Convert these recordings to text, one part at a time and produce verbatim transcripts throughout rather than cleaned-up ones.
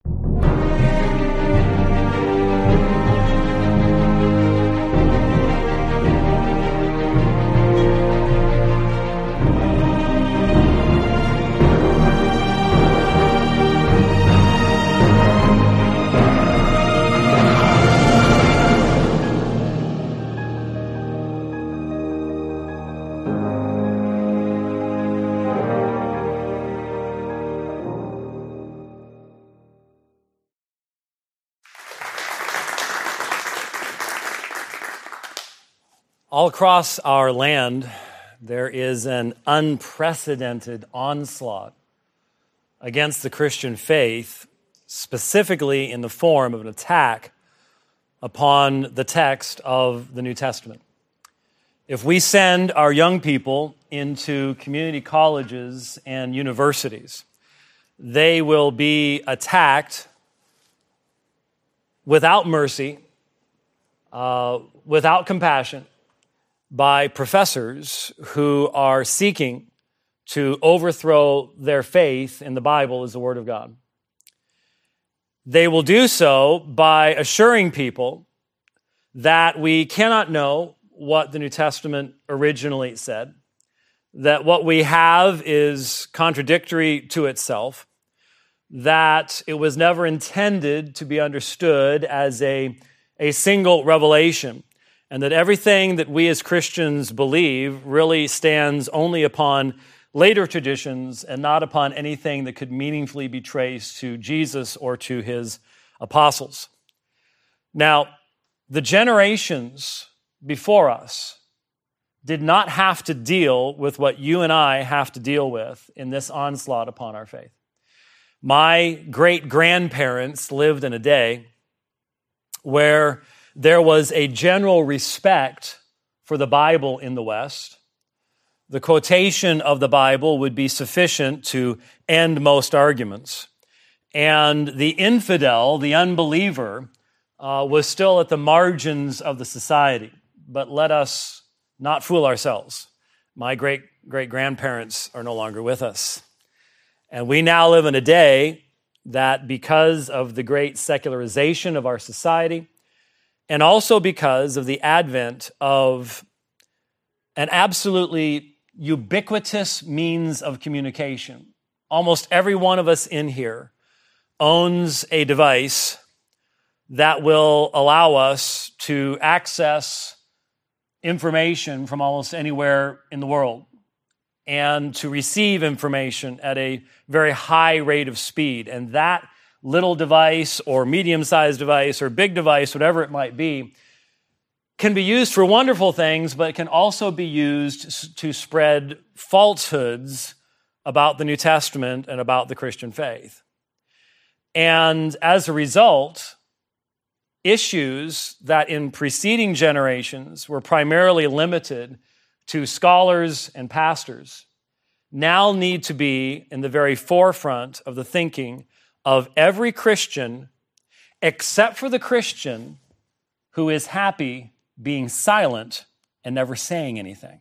All across our land, there is an unprecedented onslaught against the Christian faith, specifically in the form of an attack upon the text of the New Testament. If we send our young people into community colleges and universities, they will be attacked without mercy, uh, without compassion, by professors who are seeking to overthrow their faith in the Bible as the Word of God. They will do so by assuring people that we cannot know what the New Testament originally said, that what we have is contradictory to itself, that it was never intended to be understood as a, a single revelation, and that everything that we as Christians believe really stands only upon later traditions and not upon anything that could meaningfully be traced to Jesus or to his apostles. Now, the generations before us did not have to deal with what you and I have to deal with in this onslaught upon our faith. My great-grandparents lived in a day where there was a general respect for the Bible in the West. The quotation of the Bible would be sufficient to end most arguments. And the infidel, the unbeliever, uh, was still at the margins of the society. But let us not fool ourselves. My great-great-grandparents are no longer with us. And we now live in a day that, because of the great secularization of our society, and also because of the advent of an absolutely ubiquitous means of communication. Almost every one of us in here owns a device that will allow us to access information from almost anywhere in the world and to receive information at a very high rate of speed. And that little device or medium-sized device or big device, whatever it might be, can be used for wonderful things, but it can also be used to spread falsehoods about the New Testament and about the Christian faith. And as a result, issues that in preceding generations were primarily limited to scholars and pastors now need to be in the very forefront of the thinking of every Christian, except for the Christian who is happy being silent and never saying anything.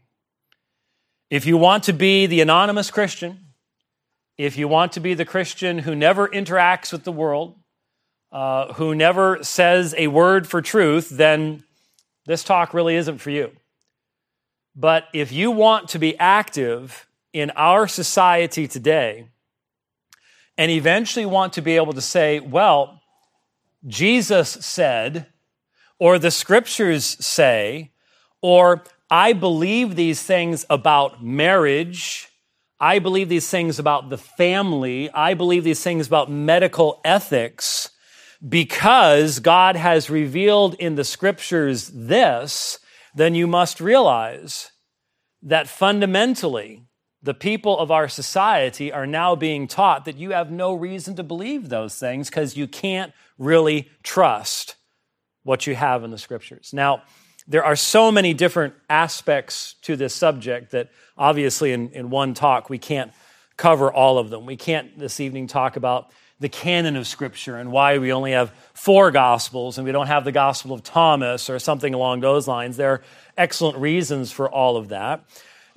If you want to be the anonymous Christian, if you want to be the Christian who never interacts with the world, uh, who never says a word for truth, then this talk really isn't for you. But if you want to be active in our society today, and eventually want to be able to say, well, Jesus said, or the scriptures say, or I believe these things about marriage, I believe these things about the family, I believe these things about medical ethics, because God has revealed in the scriptures this, then you must realize that fundamentally, the people of our society are now being taught that you have no reason to believe those things because you can't really trust what you have in the scriptures. Now, there are so many different aspects to this subject that obviously in, in one talk we can't cover all of them. We can't this evening talk about the canon of Scripture and why we only have four Gospels and we don't have the Gospel of Thomas or something along those lines. There are excellent reasons for all of that.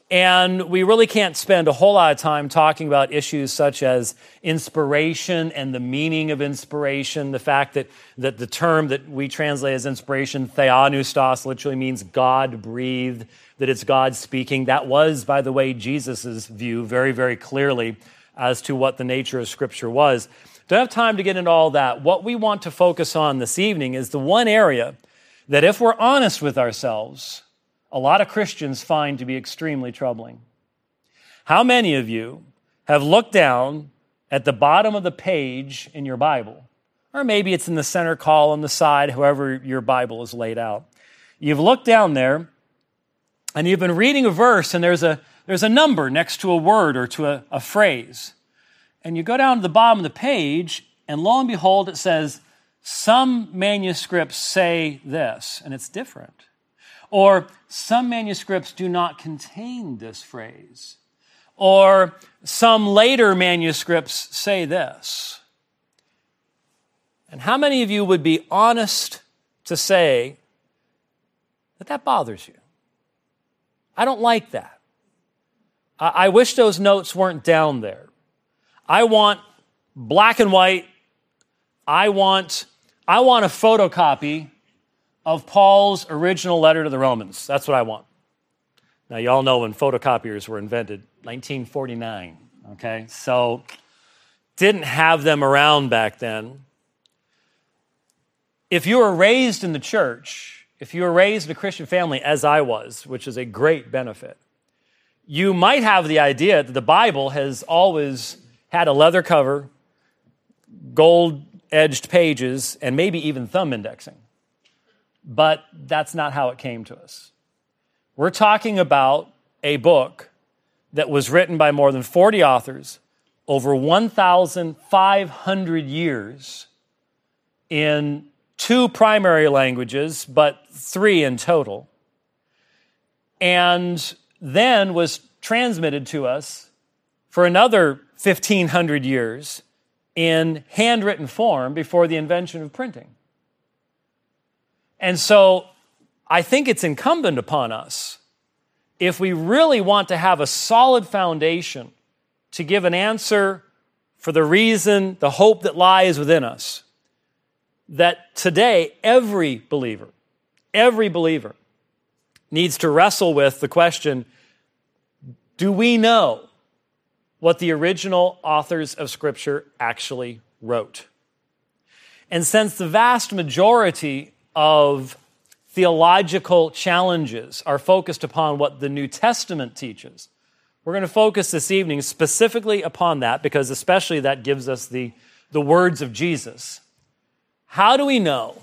And we really can't spend a whole lot of time talking about issues such as inspiration and the meaning of inspiration, the fact that, that the term that we translate as inspiration, theopneustos, literally means God-breathed, that it's God speaking. That was, by the way, Jesus' view very, very clearly as to what the nature of Scripture was. Don't have time to get into all that. What we want to focus on this evening is the one area that, if we're honest with ourselves, a lot of Christians find to be extremely troubling. How many of you have looked down at the bottom of the page in your Bible, or maybe it's in the center column, the side, however your Bible is laid out. You've looked down there, and you've been reading a verse, and there's a, there's a number next to a word or to a, a phrase. And you go down to the bottom of the page, and lo and behold, it says, some manuscripts say this, and it's different. Or some manuscripts do not contain this phrase. Or some later manuscripts say this. And how many of you would be honest to say that that bothers you? I don't like that. I wish those notes weren't down there. I want black and white. I want, I want a photocopy of Paul's original letter to the Romans. That's what I want. Now, you all know when photocopiers were invented, nineteen forty-nine, okay? So, didn't have them around back then. If you were raised in the church, if you were raised in a Christian family, as I was, which is a great benefit, you might have the idea that the Bible has always had a leather cover, gold-edged pages, and maybe even thumb indexing. But that's not how it came to us. We're talking about a book that was written by more than forty authors over one thousand five hundred years in two primary languages, but three in total, and then was transmitted to us for another fifteen hundred years in handwritten form before the invention of printing. And so I think it's incumbent upon us, if we really want to have a solid foundation to give an answer for the reason, the hope that lies within us, that today every believer, every believer needs to wrestle with the question, do we know what the original authors of Scripture actually wrote? And since the vast majority of theological challenges are focused upon what the New Testament teaches, we're going to focus this evening specifically upon that, because especially that gives us the, the words of Jesus. How do we know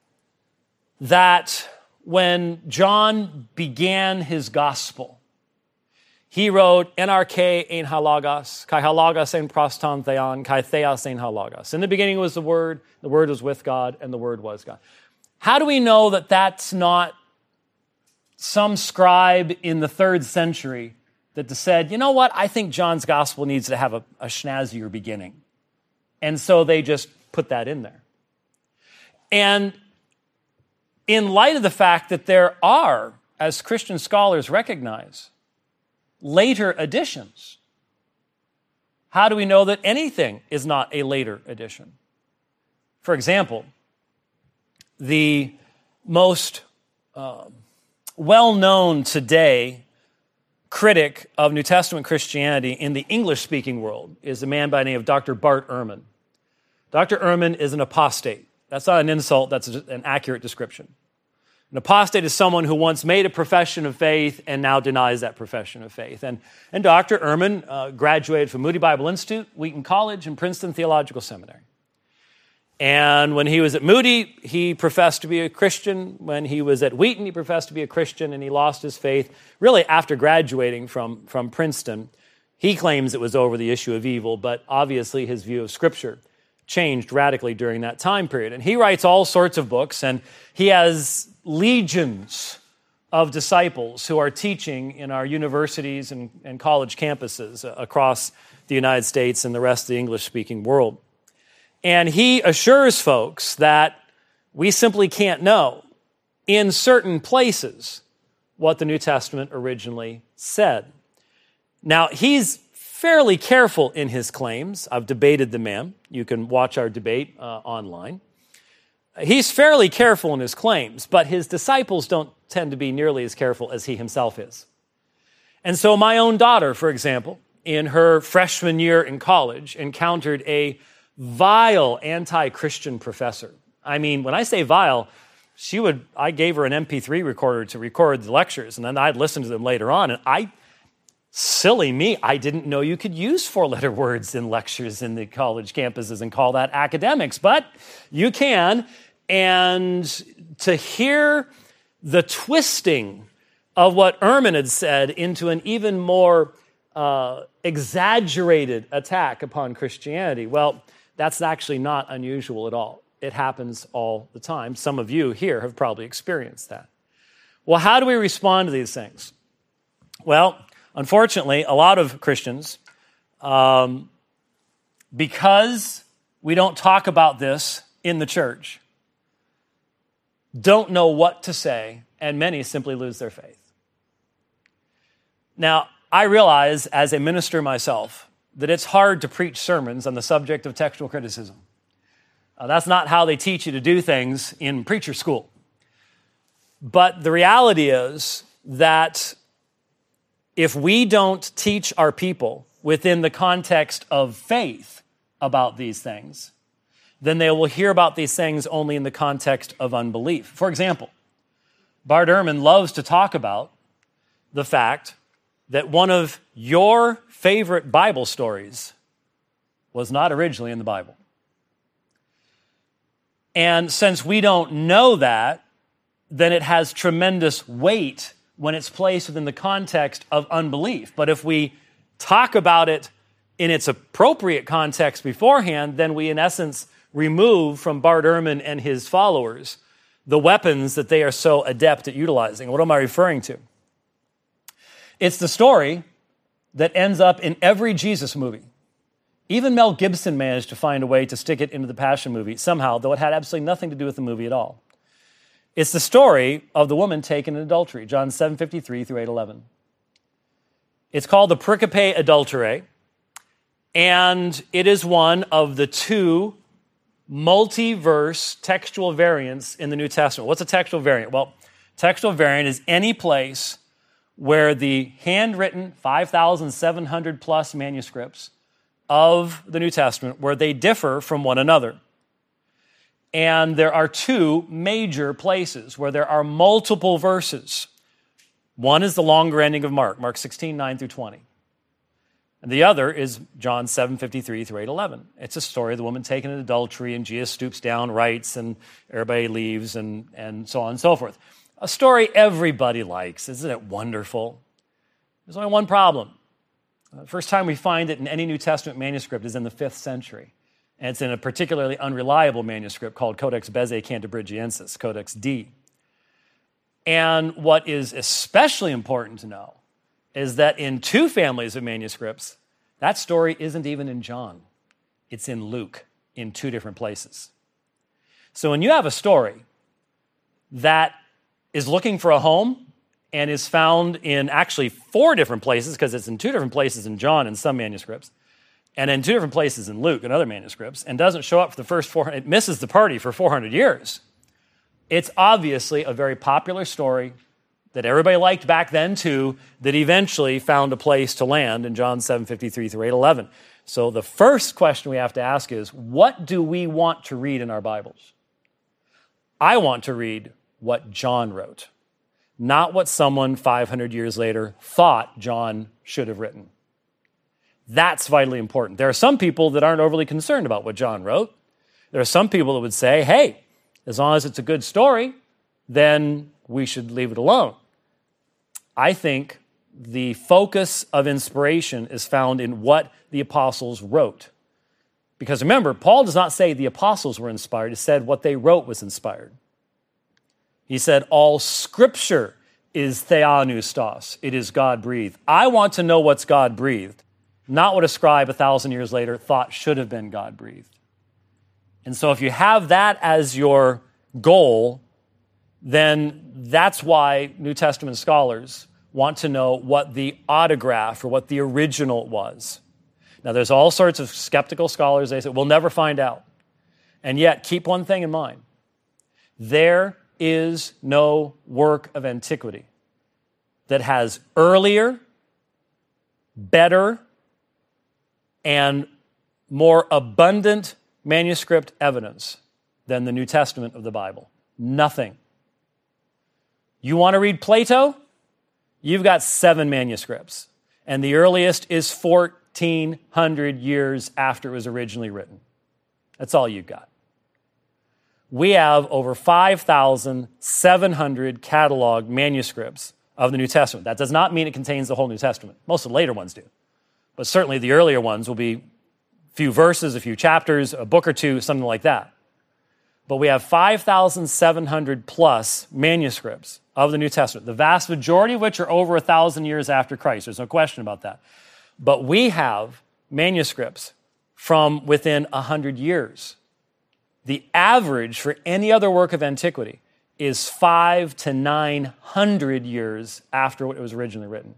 that when John began his gospel, he wrote, NRK ein halagos, kai halagos ein proston theon, kai theos ein halagos. In the beginning was the Word, the Word was with God, and the Word was God. How do we know that that's not some scribe in the third century that said, you know what, I think John's gospel needs to have a, a snazzier beginning. And so they just put that in there. And in light of the fact that there are, as Christian scholars recognize, later additions, how do we know that anything is not a later addition? For example, the most uh, well-known today critic of New Testament Christianity in the English-speaking world is a man by the name of Doctor Bart Ehrman. Doctor Ehrman is an apostate. That's not an insult, that's an accurate description. An apostate is someone who once made a profession of faith and now denies that profession of faith. And, and Doctor Ehrman uh, graduated from Moody Bible Institute, Wheaton College, and Princeton Theological Seminary. And when he was at Moody, he professed to be a Christian. When he was at Wheaton, he professed to be a Christian, and he lost his faith. Really, after graduating from, from Princeton, he claims it was over the issue of evil, but obviously his view of Scripture changed radically during that time period. And he writes all sorts of books, and he has legions of disciples who are teaching in our universities and, and college campuses across the United States and the rest of the English-speaking world. And he assures folks that we simply can't know in certain places what the New Testament originally said. Now, he's fairly careful in his claims. I've debated the man. You can watch our debate uh, online. He's fairly careful in his claims, but his disciples don't tend to be nearly as careful as he himself is. And so my own daughter, for example, in her freshman year in college, encountered a vile anti-Christian professor. I mean, when I say vile, she would, I gave her an M P three recorder to record the lectures, and then I'd listen to them later on, and I, silly me, I didn't know you could use four-letter words in lectures in the college campuses and call that academics, but you can. And to hear the twisting of what Ehrman had said into an even more uh, exaggerated attack upon Christianity, well, that's actually not unusual at all. It happens all the time. Some of you here have probably experienced that. Well, how do we respond to these things? Well, unfortunately, a lot of Christians, um, because we don't talk about this in the church, don't know what to say, and many simply lose their faith. Now, I realize as a minister myself that it's hard to preach sermons on the subject of textual criticism. Uh, that's not how they teach you to do things in preacher school. But the reality is that if we don't teach our people within the context of faith about these things, then they will hear about these things only in the context of unbelief. For example, Bart Ehrman loves to talk about the fact that one of your favorite Bible stories was not originally in the Bible. And since we don't know that, then it has tremendous weight when it's placed within the context of unbelief. But if we talk about it in its appropriate context beforehand, then we, in essence, remove from Bart Ehrman and his followers the weapons that they are so adept at utilizing. What am I referring to? It's the story that ends up in every Jesus movie. Even Mel Gibson managed to find a way to stick it into the Passion movie somehow, though it had absolutely nothing to do with the movie at all. It's the story of the woman taken in adultery, John seven fifty-three through eight eleven. It's called the Pericope Adulterae, and it is one of the two multi-verse textual variants in the New Testament. What's a textual variant? Well, textual variant is any place where the handwritten five thousand seven hundred plus manuscripts of the New Testament, where they differ from one another. And there are two major places where there are multiple verses. One is the longer ending of Mark, Mark sixteen, nine through twenty. And the other is John seven fifty-three through eight eleven. It's a story of the woman taken in adultery, and Jesus stoops down, writes, and everybody leaves, and, and so on and so forth. A story everybody likes. Isn't it wonderful? There's only one problem. The first time we find it in any New Testament manuscript is in the fifth century. And it's in a particularly unreliable manuscript called Codex Bezae Cantabrigiensis, Codex D. And what is especially important to know is that in two families of manuscripts, that story isn't even in John. It's in Luke in two different places. So when you have a story that is looking for a home and is found in actually four different places, because it's in two different places in John in some manuscripts, and in two different places in Luke in other manuscripts, and doesn't show up for the first four hundred, it misses the party for four hundred years. It's obviously a very popular story that everybody liked back then too, that eventually found a place to land in John seven fifty-three through eight eleven. So the first question we have to ask is, what do we want to read in our Bibles? I want to read what John wrote, not what someone five hundred years later thought John should have written. That's vitally important. There are some people that aren't overly concerned about what John wrote. There are some people that would say, hey, as long as it's a good story, then we should leave it alone. I think the focus of inspiration is found in what the apostles wrote. Because remember, Paul does not say the apostles were inspired. He said what they wrote was inspired. He said all scripture is theopneustos. It is God-breathed. I want to know what's God-breathed, not what a scribe a thousand years later thought should have been God-breathed. And so if you have that as your goal, then that's why New Testament scholars want to know what the autograph or what the original was. Now, there's all sorts of skeptical scholars. They say, we'll never find out. And yet, keep one thing in mind. There is no work of antiquity that has earlier, better, and more abundant manuscript evidence than the New Testament of the Bible. Nothing. You want to read Plato? You've got seven manuscripts, and the earliest is fourteen hundred years after it was originally written. That's all you've got. We have over five thousand seven hundred cataloged manuscripts of the New Testament. That does not mean it contains the whole New Testament. Most of the later ones do. But certainly the earlier ones will be a few verses, a few chapters, a book or two, something like that. But we have five thousand seven hundred plus manuscripts of the New Testament, the vast majority of which are over a thousand years after Christ. There's no question about that. But we have manuscripts from within a hundred years. The average for any other work of antiquity is five to nine hundred years after it was originally written.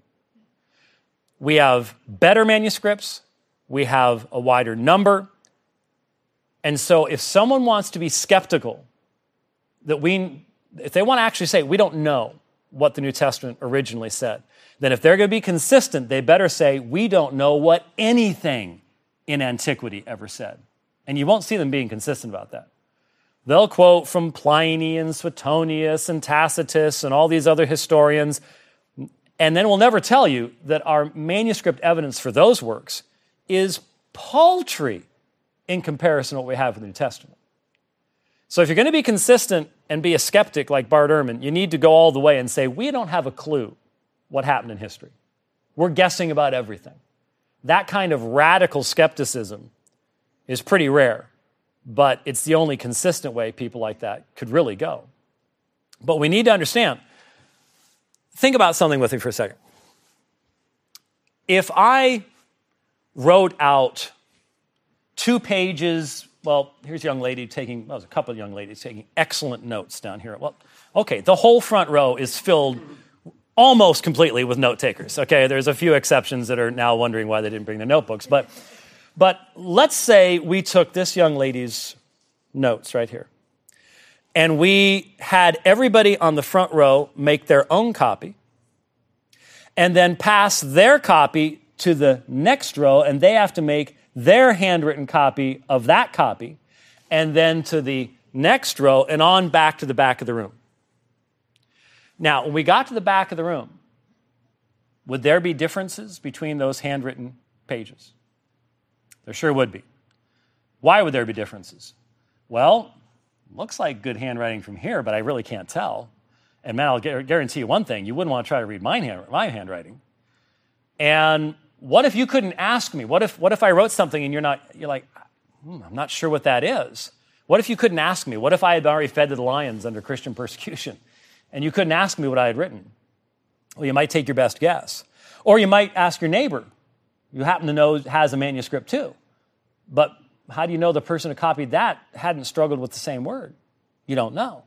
We have better manuscripts. We have a wider number. And so if someone wants to be skeptical, that we, if they want to actually say, we don't know what the New Testament originally said, then if they're going to be consistent, they better say, we don't know what anything in antiquity ever said. And you won't see them being consistent about that. They'll quote from Pliny and Suetonius and Tacitus and all these other historians, and then we'll never tell you that our manuscript evidence for those works is paltry in comparison to what we have with the New Testament. So if you're going to be consistent and be a skeptic like Bart Ehrman, you need to go all the way and say, we don't have a clue what happened in history. We're guessing about everything. That kind of radical skepticism is pretty rare, but it's the only consistent way people like that could really go. But we need to understand, think about something with me for a second. If I wrote out two pages, well, here's a young lady taking, well, there's a couple of young ladies taking excellent notes down here. Well, okay, the whole front row is filled almost completely with note takers. Okay, there's a few exceptions that are now wondering why they didn't bring their notebooks. But, but let's say we took this young lady's notes right here, and we had everybody on the front row make their own copy, and then pass their copy to the next row, and they have to make their handwritten copy of that copy, and then to the next row, and on back to the back of the room. Now, when we got to the back of the room, would there be differences between those handwritten pages? There sure would be. Why would there be differences? Well, looks like good handwriting from here, but I really can't tell. And man, I'll guarantee you one thing, you wouldn't want to try to read my, hand, my handwriting. And what if you couldn't ask me? What if, what if I wrote something and you're not, you're like, hmm, I'm not sure what that is. What if you couldn't ask me? What if I had already fed to the lions under Christian persecution and you couldn't ask me what I had written? Well, you might take your best guess. Or you might ask your neighbor, you happen to know has a manuscript too. But how do you know the person who copied that hadn't struggled with the same word? You don't know.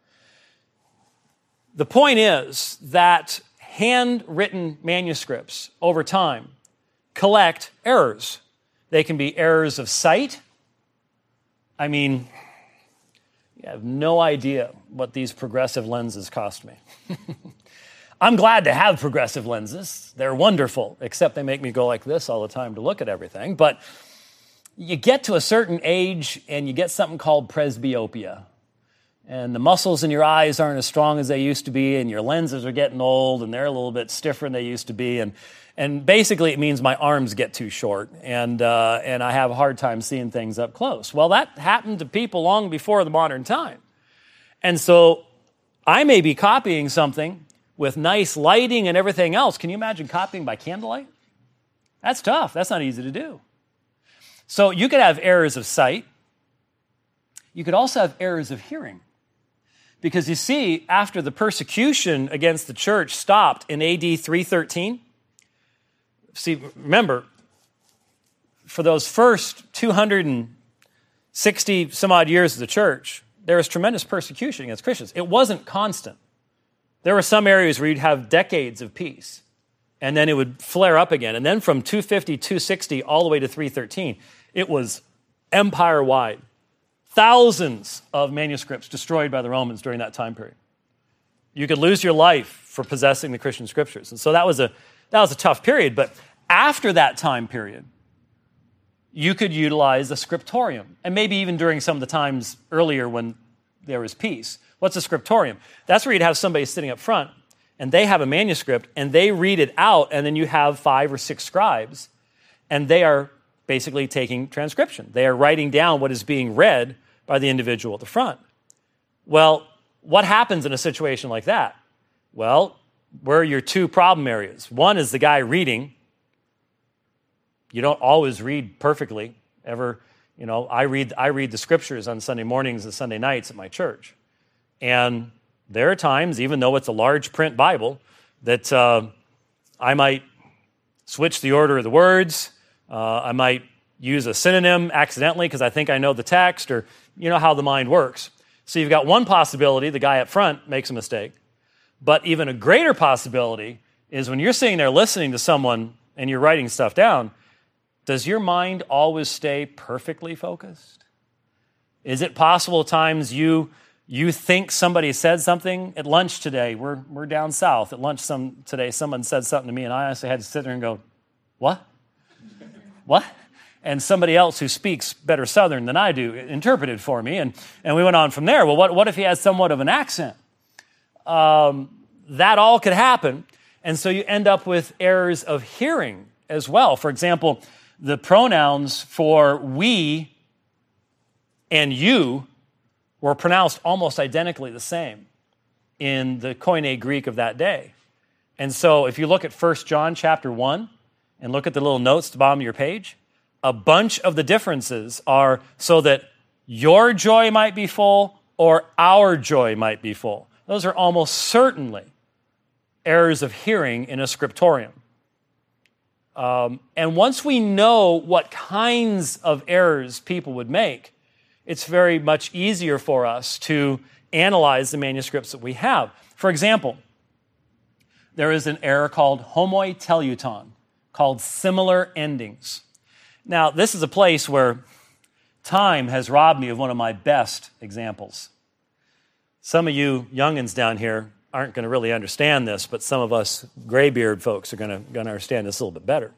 The point is that handwritten manuscripts over time collect errors. They can be errors of sight. I mean, you have no idea what these progressive lenses cost me. I'm glad to have progressive lenses. They're wonderful, except they make me go like this all the time to look at everything. But you get to a certain age and you get something called presbyopia. And the muscles in your eyes aren't as strong as they used to be, and your lenses are getting old, and they're a little bit stiffer than they used to be. And, and basically it means my arms get too short, and, uh, and I have a hard time seeing things up close. Well, that happened to people long before the modern time. And so I may be copying something with nice lighting and everything else. Can you imagine copying by candlelight? That's tough. That's not easy to do. So you could have errors of sight. You could also have errors of hearing. Because you see, after the persecution against the church stopped in A D three thirteen, see, remember, for those first two hundred sixty some odd years of the church, there was tremendous persecution against Christians. It wasn't constant. There were some areas where you'd have decades of peace, and then it would flare up again. And then from two fifty, two sixty, all the way to three thirteen, it was empire-wide. Thousands of manuscripts destroyed by the Romans during that time period. You could lose your life for possessing the Christian scriptures. And so that was a that was a tough period. But after that time period, you could utilize the scriptorium. And maybe even during some of the times earlier when there was peace. What's a scriptorium? That's where you'd have somebody sitting up front, and they have a manuscript, and they read it out, and then you have five or six scribes, and they are basically taking transcription. They are writing down what is being read by the individual at the front. Well, what happens in a situation like that? Well, where are your two problem areas? One is the guy reading. You don't always read perfectly. Ever, you know, I read I read the scriptures on Sunday mornings and Sunday nights at my church. And there are times, even though it's a large print Bible, that uh, I might switch the order of the words. Uh, I might use a synonym accidentally because I think I know the text, or you know how the mind works. So you've got one possibility, the guy up front makes a mistake. But even a greater possibility is when you're sitting there listening to someone and you're writing stuff down, does your mind always stay perfectly focused? Is it possible at times you you think somebody said something at lunch today? We're we're down south. At lunch some today, someone said something to me, and I honestly had to sit there and go, what? What? And somebody else who speaks better Southern than I do interpreted for me, and, and we went on from there. Well, what, what if he has somewhat of an accent? Um, that all could happen, and so you end up with errors of hearing as well. For example, the pronouns for we and you were pronounced almost identically the same in the Koine Greek of that day. And so if you look at First John chapter one and look at the little notes at the bottom of your page, a bunch of the differences are so that your joy might be full or our joy might be full. Those are almost certainly errors of hearing in a scriptorium. Um, and once we know what kinds of errors people would make, it's very much easier for us to analyze the manuscripts that we have. For example, there is an error called homoi teleuton, called similar endings. Now, this is a place where time has robbed me of one of my best examples. Some of you youngins down here aren't going to really understand this, but some of us graybeard folks are going to, going to understand this a little bit better.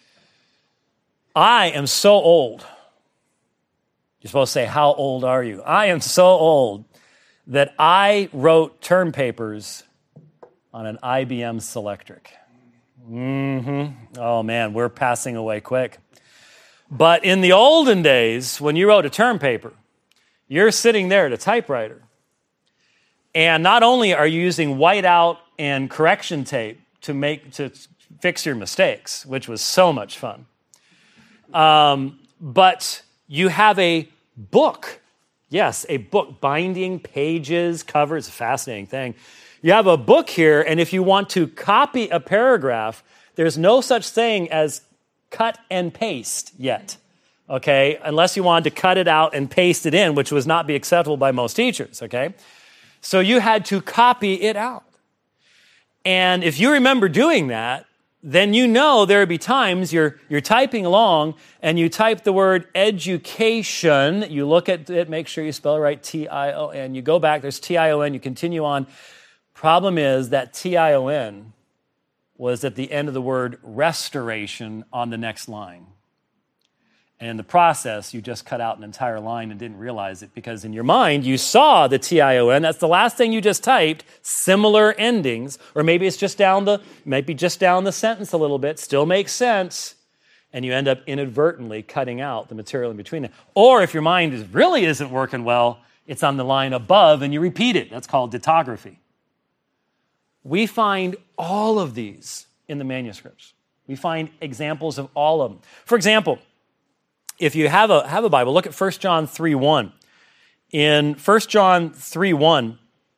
I am so old. You're supposed to say, how old are you? I am so old that I wrote term papers on an I B M Selectric. Mm-hmm. Oh, man, we're passing away quick. But in the olden days, when you wrote a term paper, you're sitting there at a typewriter. And not only are you using whiteout and correction tape to make to fix your mistakes, which was so much fun, um, but you have a book. Yes, a book, binding, pages, covers, a fascinating thing. You have a book here, and if you want to copy a paragraph, there's no such thing as cut and paste yet, okay? Unless you wanted to cut it out and paste it in, which would not be acceptable by most teachers, okay? So you had to copy it out. And if you remember doing that, then you know there would be times you're, you're typing along and you type the word education, you look at it, make sure you spell it right, T I O N, you go back, there's T I O N, you continue on. Problem is that T I O N was at the end of the word restoration on the next line. And in the process, you just cut out an entire line and didn't realize it because in your mind, you saw the T I O N. That's the last thing you just typed, similar endings. Or maybe it's just down the, maybe just down the sentence a little bit, still makes sense. And you end up inadvertently cutting out the material in between it. Or if your mind is, really isn't working well, it's on the line above and you repeat it. That's called ditography. We find all of these in the manuscripts. We find examples of all of them. For example, if you have a have a Bible, look at First John three one. In First John three one,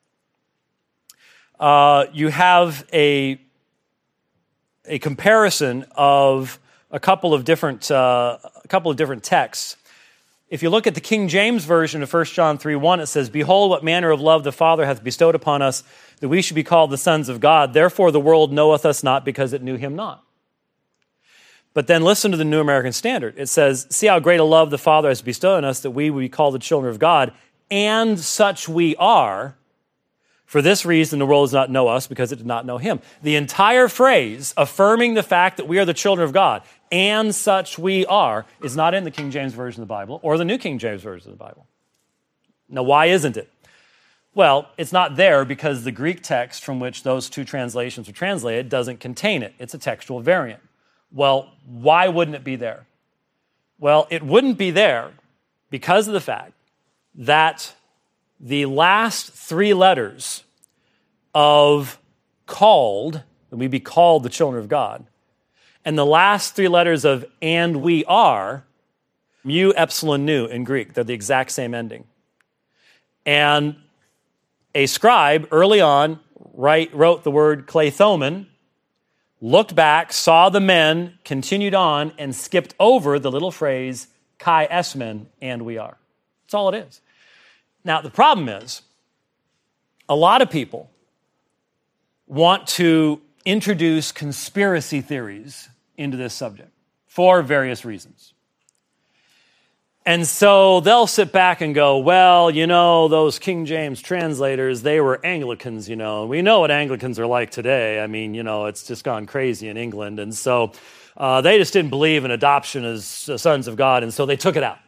uh, you have a, a comparison of a couple of different uh, a couple of different texts. If you look at the King James Version of First John three one, it says, "Behold, what manner of love the Father hath bestowed upon us, that we should be called the sons of God. Therefore the world knoweth us not, because it knew him not." But then listen to the New American Standard. It says, "See how great a love the Father has bestowed on us, that we would be called the children of God, and such we are. For this reason the world does not know us, because it did not know him." The entire phrase affirming the fact that we are the children of God, and such we are, is not in the King James Version of the Bible or the New King James Version of the Bible. Now, why isn't it? Well, it's not there because the Greek text from which those two translations are translated doesn't contain it. It's a textual variant. Well, why wouldn't it be there? Well, it wouldn't be there because of the fact that the last three letters of called, that we be called the children of God, and the last three letters of and we are, mu, epsilon, nu in Greek. They're the exact same ending. And a scribe early on write, wrote the word kleithomen, looked back, saw the men, continued on, and skipped over the little phrase kai esmen, and we are. That's all it is. Now, the problem is, a lot of people want to introduce conspiracy theories into this subject for various reasons. And so they'll sit back and go, well, you know, those King James translators, they were Anglicans, you know. We know what Anglicans are like today. I mean, you know, it's just gone crazy in England. And so uh, they just didn't believe in adoption as uh, sons of God, and so they took it out.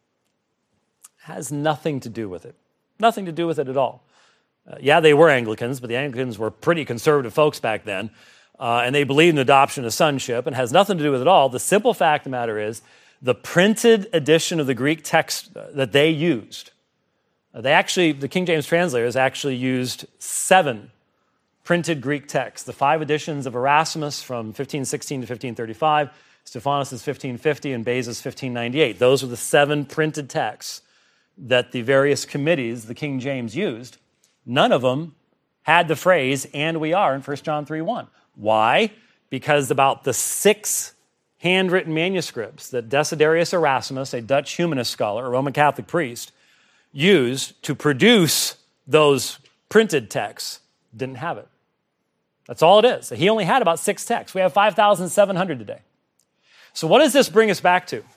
Has nothing to do with it. Nothing to do with it at all. Uh, yeah, they were Anglicans, but the Anglicans were pretty conservative folks back then, uh, and they believed in adoption as sonship, and has nothing to do with it at all. The simple fact of the matter is, the printed edition of the Greek text that they used, uh, they actually, the King James translators actually used seven printed Greek texts. The five editions of Erasmus from fifteen sixteen to fifteen thirty-five, Stephanus' fifteen fifty, and Beza's fifteen ninety-eight. Those were the seven printed texts that the various committees the King James used. None of them had the phrase, and we are, in First John three one. Why? Because about the six handwritten manuscripts that Desiderius Erasmus, a Dutch humanist scholar, a Roman Catholic priest, used to produce those printed texts, didn't have it. That's all it is. He only had about six texts. We have five thousand seven hundred today. So what does this bring us back to?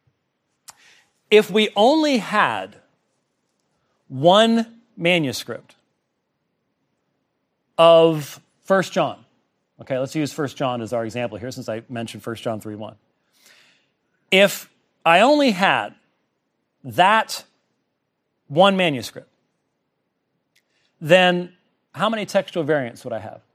If we only had one manuscript of First John, okay, let's use First John as our example here since I mentioned First John three one. If I only had that one manuscript, then how many textual variants would I have?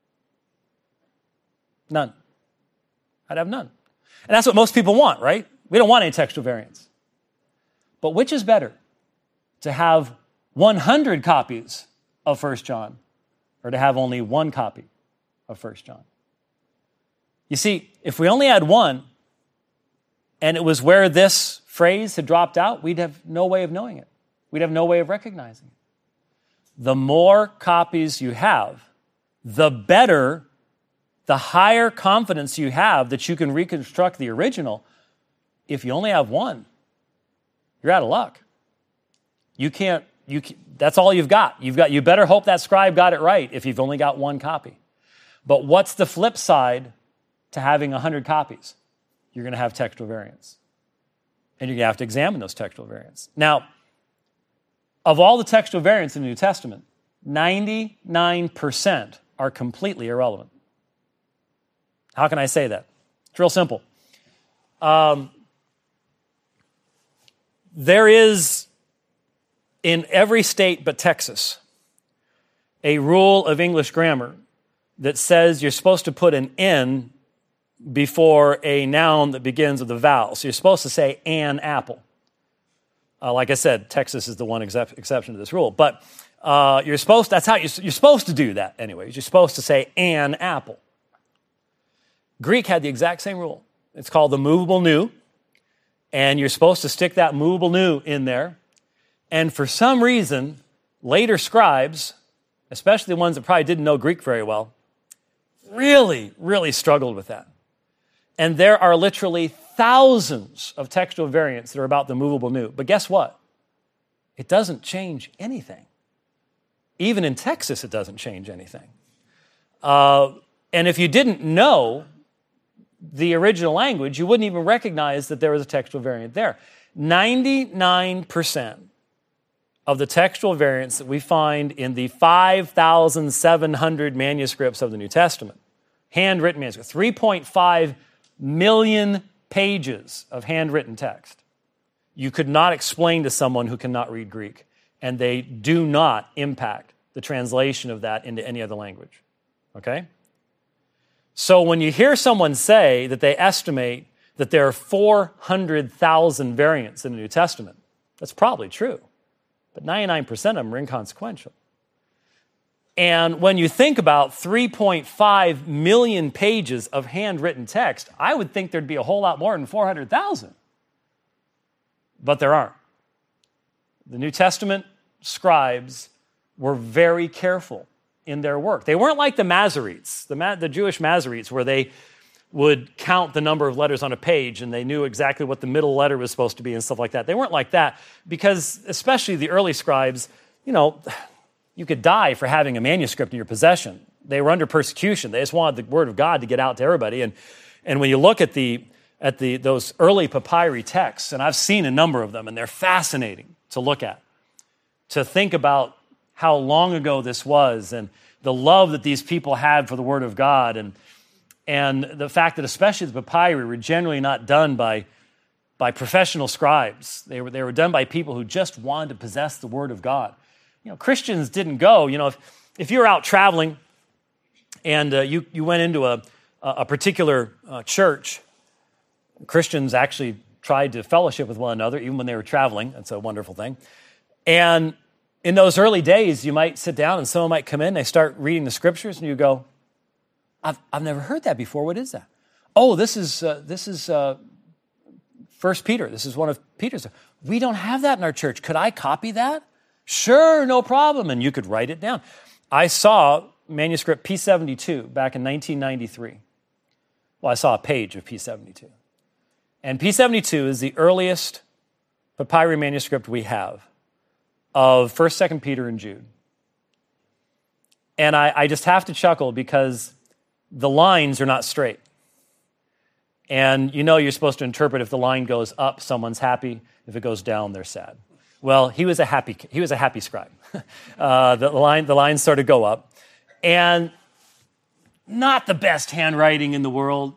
None. I'd have none. And that's what most people want, right? We don't want any textual variants. But which is better, to have one hundred copies of First John or to have only one copy of First John? You see, if we only had one and it was where this phrase had dropped out, we'd have no way of knowing it. We'd have no way of recognizing it. The more copies you have, the better, the higher confidence you have that you can reconstruct the original. If you only have one, you're out of luck. You can't, you can, that's all you've got. You've got, you better hope that scribe got it right if you've only got one copy. But what's the flip side to having one hundred copies? You're going to have textual variants. And you're going to have to examine those textual variants. Now, of all the textual variants in the New Testament, ninety-nine percent are completely irrelevant. How can I say that? It's real simple. Um, there is, in every state but Texas, a rule of English grammar that says you're supposed to put an N before a noun that begins with a vowel. So you're supposed to say an apple. Uh, like I said, Texas is the one excep- exception to this rule. But uh, you're supposed, that's how you're, you're supposed to do that anyways. You're supposed to say an apple. Greek had the exact same rule. It's called the movable nu. And you're supposed to stick that movable nu in there. And for some reason, later scribes, especially the ones that probably didn't know Greek very well, really, really struggled with that. And there are literally thousands of textual variants that are about the movable new. But guess what? It doesn't change anything. Even in Texas, it doesn't change anything. Uh, and if you didn't know the original language, you wouldn't even recognize that there was a textual variant there. ninety-nine percent of the textual variants that we find in the five thousand seven hundred manuscripts of the New Testament, handwritten manuscripts, three point five million pages of handwritten text, you could not explain to someone who cannot read Greek, and they do not impact the translation of that into any other language. Okay? So when you hear someone say that they estimate that there are four hundred thousand variants in the New Testament, that's probably true. But ninety-nine percent of them are inconsequential. And when you think about three point five million pages of handwritten text, I would think there'd be a whole lot more than four hundred thousand. But there aren't. The New Testament scribes were very careful in their work. They weren't like the Masoretes, the, Ma- the Jewish Masoretes, where they would count the number of letters on a page and they knew exactly what the middle letter was supposed to be and stuff like that. They weren't like that because, especially the early scribes, you know, you could die for having a manuscript in your possession. They were under persecution. They just wanted the word of God to get out to everybody. And, and when you look at the at the those early papyri texts, and I've seen a number of them, and they're fascinating to look at, to think about how long ago this was and the love that these people had for the Word of God, and and the fact that especially the papyri were generally not done by, by professional scribes. They were, they were done by people who just wanted to possess the Word of God. You know, Christians didn't go, you know, if, if you were out traveling and uh, you, you went into a, a particular uh, church, Christians actually tried to fellowship with one another even when they were traveling. That's a wonderful thing. And in those early days, you might sit down and someone might come in, they start reading the scriptures, and you go, I've, I've never heard that before. What is that? Oh, this is uh, this is uh, First Peter. This is one of Peter's. We don't have that in our church. Could I copy that? Sure, no problem. And you could write it down. I saw manuscript P seventy-two back in nineteen ninety-three. Well, I saw a page of P seventy-two. And P seventy-two is the earliest papyri manuscript we have of First, Second Peter, and Jude. And I, I just have to chuckle because the lines are not straight. And you know you're supposed to interpret if the line goes up, someone's happy. If it goes down, they're sad. Well, he was a happy he was a happy scribe. uh, the line the lines sort of go up, and not the best handwriting in the world.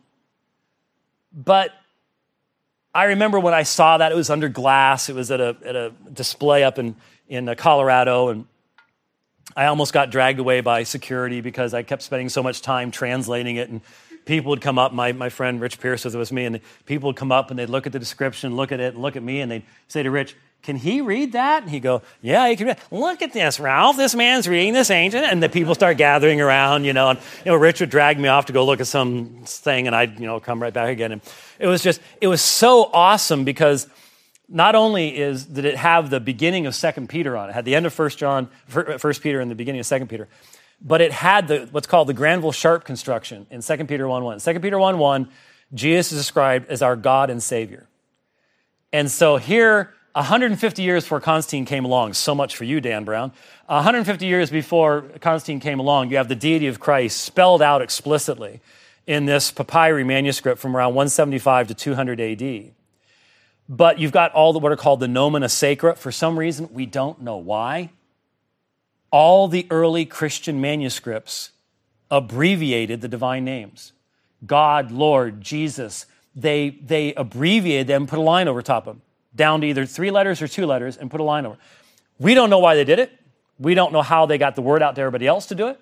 But I remember when I saw that, it was under glass. It was at a at a display up in in Colorado, and I almost got dragged away by security because I kept spending so much time translating it, and people would come up. My my friend Rich Pierce was with me, and people would come up and they'd look at the description, look at it, and look at me, and they'd say to Rich, "Can he read that?" And he'd go, "Yeah, he can read. Look at this, Ralph. This man's reading this ancient." And the people start gathering around, you know. And you know, Rich would drag me off to go look at some thing, and I'd you know come right back again. And it was just, it was so awesome because not only is did it have the beginning of Second Peter on it, it had the end of First John, First Peter, and the beginning of Second Peter, but it had the what's called the Granville Sharp construction in Second Peter one one. Second Peter one one, Jesus is described as our God and Savior. And so here, one hundred fifty years before Constantine came along, so much for you, Dan Brown. one hundred fifty years before Constantine came along, you have the deity of Christ spelled out explicitly in this papyri manuscript from around one seventy-five to two hundred A D. But you've got all the what are called the nomina sacra. For some reason, we don't know why. All the early Christian manuscripts abbreviated the divine names. God, Lord, Jesus. They, they abbreviated them, put a line over top of them, down to either three letters or two letters, and put a line over. We don't know why they did it. We don't know how they got the word out to everybody else to do it.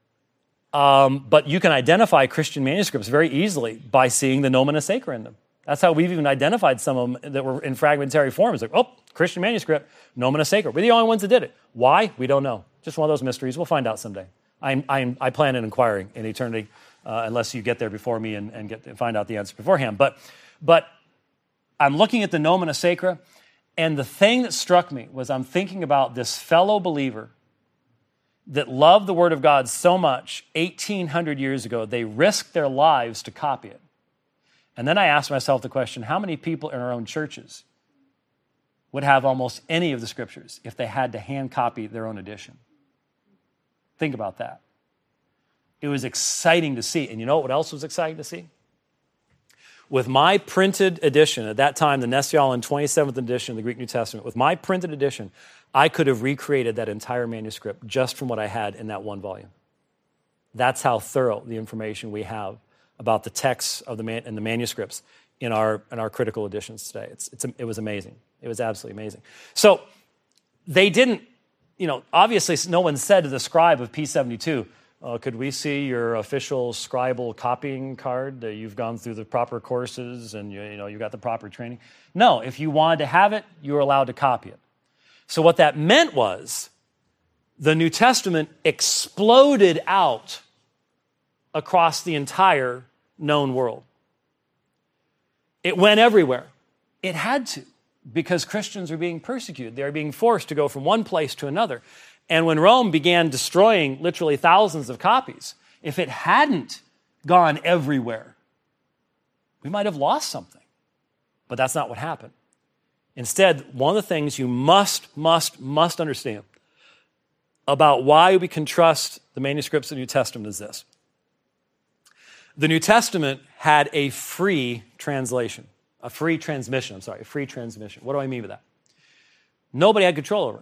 Um, but you can identify Christian manuscripts very easily by seeing the nomina sacra in them. That's how we've even identified some of them that were in fragmentary forms. Like, oh, Christian manuscript, nomina sacra. We're the only ones that did it. Why? We don't know. Just one of those mysteries. We'll find out someday. I'm, I'm, I plan on inquiring in eternity, uh, unless you get there before me and, and get find out the answer beforehand. But, but I'm looking at the nomina sacra, and the thing that struck me was I'm thinking about this fellow believer that loved the Word of God so much eighteen hundred years ago, they risked their lives to copy it. And then I asked myself the question, how many people in our own churches would have almost any of the scriptures if they had to hand copy their own edition? Think about that. It was exciting to see. And you know what else was exciting to see? With my printed edition, at that time, the Nestle-Aland twenty-seventh edition of the Greek New Testament, with my printed edition, I could have recreated that entire manuscript just from what I had in that one volume. That's how thorough the information we have about the texts of the man, and the manuscripts in our in our critical editions today. It's, it's it was amazing. It was absolutely amazing. So they didn't, you know, obviously no one said to the scribe of P seventy-two, uh, could we see your official scribal copying card that you've gone through the proper courses and you, you know you got the proper training? No, if you wanted to have it, you were allowed to copy it. So what that meant was the New Testament exploded out across the entire known world. It went everywhere. It had to, because Christians are being persecuted. They are being forced to go from one place to another. And when Rome began destroying literally thousands of copies, if it hadn't gone everywhere, we might have lost something. But that's not what happened. Instead, one of the things you must, must, must understand about why we can trust the manuscripts of the New Testament is this. The New Testament had a free translation, a free transmission, I'm sorry, a free transmission. What do I mean by that? Nobody had control over it.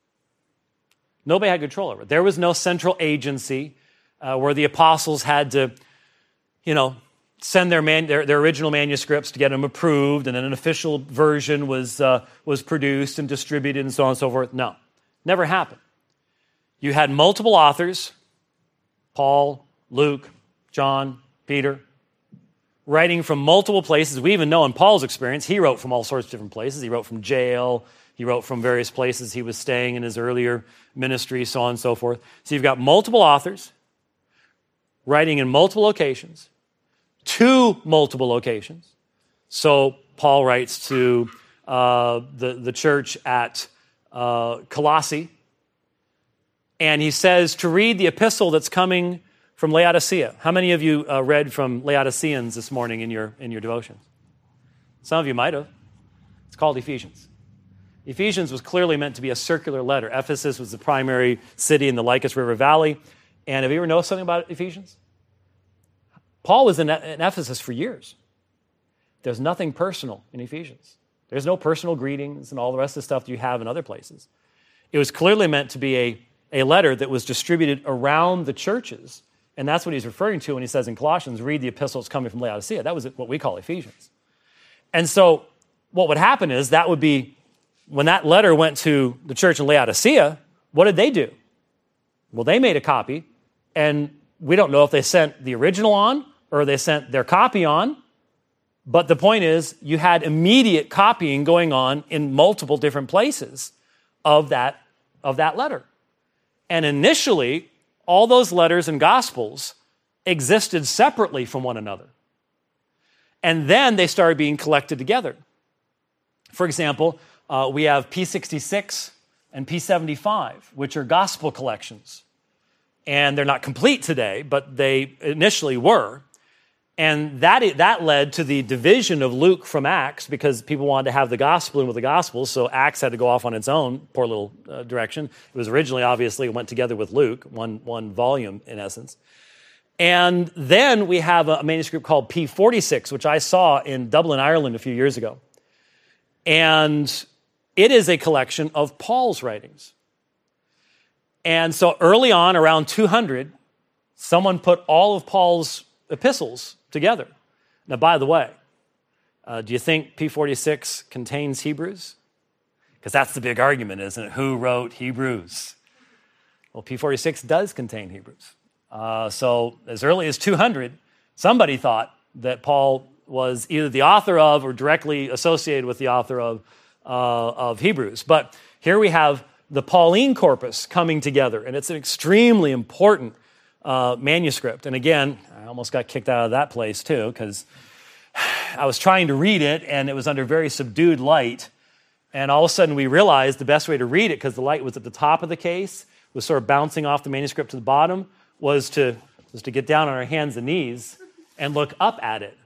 Nobody had control over it. There was no central agency uh, where the apostles had to, you know, send their, man, their their original manuscripts to get them approved, and then an official version was uh, was produced and distributed and so on and so forth. No, never happened. You had multiple authors, Paul, Luke, John, Peter, writing from multiple places. We even know in Paul's experience, he wrote from all sorts of different places. He wrote from jail. He wrote from various places he was staying in his earlier ministry, so on and so forth. So you've got multiple authors writing in multiple locations, to multiple locations. So Paul writes to uh, the, the church at uh, Colossae, and he says to read the epistle that's coming from Laodicea. How many of you uh, read from Laodiceans this morning in your in your devotions? Some of you might have. It's called Ephesians. Ephesians was clearly meant to be a circular letter. Ephesus was the primary city in the Lycus River Valley. And have you ever noticed something about Ephesians? Paul was in, in Ephesus for years. There's nothing personal in Ephesians. There's no personal greetings and all the rest of the stuff that you have in other places. It was clearly meant to be a, a letter that was distributed around the churches. And that's what he's referring to when he says in Colossians, read the epistles coming from Laodicea. That was what we call Ephesians. And so what would happen is that would be, when that letter went to the church in Laodicea, what did they do? Well, they made a copy, and we don't know if they sent the original on or they sent their copy on. But the point is, you had immediate copying going on in multiple different places of that, of that letter. And initially, all those letters and gospels existed separately from one another. And then they started being collected together. For example, uh, we have P sixty-six and P seventy-five, which are gospel collections. And they're not complete today, but they initially were. And that, that led to the division of Luke from Acts, because people wanted to have the gospel in with the gospel, so Acts had to go off on its own, poor little uh, direction. It was originally, obviously, it went together with Luke, one, one volume in essence. And then we have a manuscript called P forty-six, which I saw in Dublin, Ireland a few years ago. And it is a collection of Paul's writings. And so early on, around two hundred, someone put all of Paul's epistles together. Now, by the way, uh, do you think P forty-six contains Hebrews? Because that's the big argument, isn't it? Who wrote Hebrews? Well, P forty-six does contain Hebrews. Uh, so as early as two hundred, somebody thought that Paul was either the author of or directly associated with the author of, uh, of Hebrews. But here we have the Pauline corpus coming together, and it's an extremely important uh, manuscript. And again, I almost got kicked out of that place too, because I was trying to read it, and it was under very subdued light. And all of a sudden, we realized the best way to read it, because the light was at the top of the case, was sort of bouncing off the manuscript to the bottom, was to, was to get down on our hands and knees and look up at it.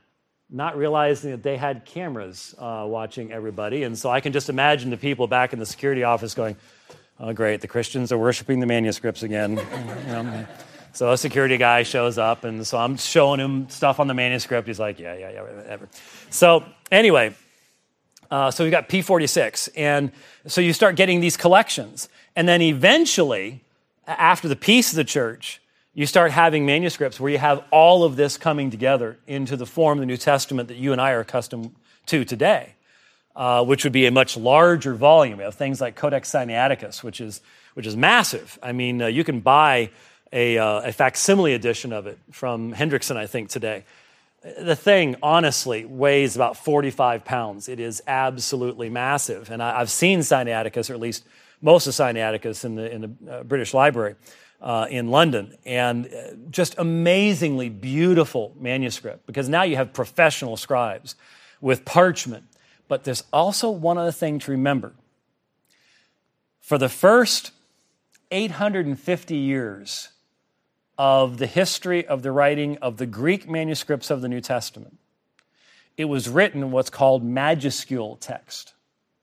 not realizing that they had cameras uh, watching everybody. And so I can just imagine the people back in the security office going, oh, great, the Christians are worshiping the manuscripts again. You know? So a security guy shows up, and so I'm showing him stuff on the manuscript. He's like, yeah, yeah, yeah, whatever. So anyway, uh, so we got P forty-six. And so you start getting these collections. And then eventually, after the peace of the church, you start having manuscripts where you have all of this coming together into the form of the New Testament that you and I are accustomed to today, uh, which would be a much larger volume. We have things like Codex Sinaiticus, which is which is massive. I mean, uh, you can buy a, uh, a facsimile edition of it from Hendrickson, I think, today. The thing, honestly, weighs about forty-five pounds. It is absolutely massive. And I, I've seen Sinaiticus, or at least most of Sinaiticus in the, in the uh, British Library. Uh, in London, and just amazingly beautiful manuscript, because now you have professional scribes with parchment. But there's also one other thing to remember. For the first eight hundred fifty years of the history of the writing of the Greek manuscripts of the New Testament, it was written in what's called majuscule text,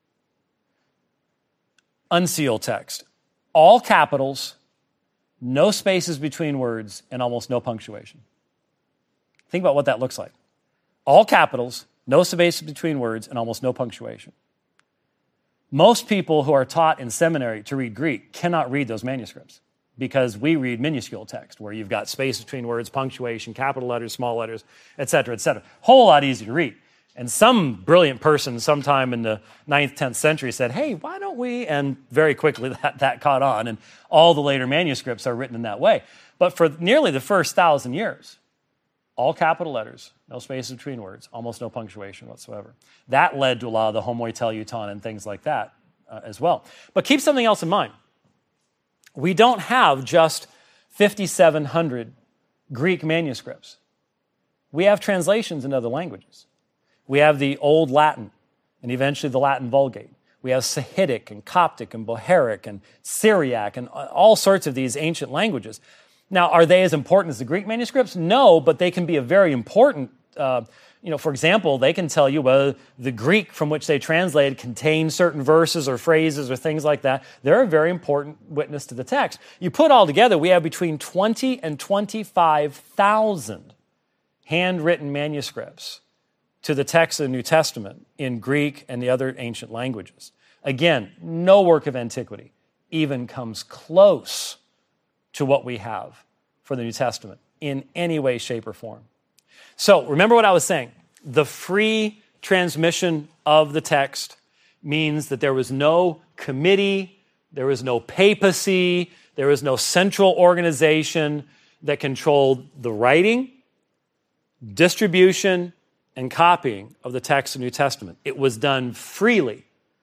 uncial text, all capitals, no spaces between words, and almost no punctuation. Think about what that looks like. All capitals, no spaces between words, and almost no punctuation. Most people who are taught in seminary to read Greek cannot read those manuscripts because we read minuscule text, where you've got space between words, punctuation, capital letters, small letters, et cetera, et cetera. Whole lot easier to read. And some brilliant person sometime in the ninth, tenth century said, hey, why don't we? And very quickly that, that caught on, and all the later manuscripts are written in that way. But for nearly the first thousand years, all capital letters, no spaces between words, almost no punctuation whatsoever. That led to a lot of the homoiteleuton and things like that uh, as well. But keep something else in mind. We don't have just fifty-seven hundred Greek manuscripts. We have translations in other languages. We have the Old Latin, and eventually the Latin Vulgate. We have Sahidic and Coptic and Bohairic and Syriac and all sorts of these ancient languages. Now, are they as important as the Greek manuscripts? No, but they can be a very important, uh, you know, for example, they can tell you whether the Greek from which they translated contains certain verses or phrases or things like that. They're a very important witness to the text. You put all together, we have between twenty and twenty-five thousand handwritten manuscripts to the text of the New Testament in Greek and the other ancient languages. Again, no work of antiquity even comes close to what we have for the New Testament in any way, shape, or form. So remember what I was saying. The free transmission of the text means that there was no committee, there was no papacy, there was no central organization that controlled the writing, distribution, and copying of the text of the New Testament. It was done freely,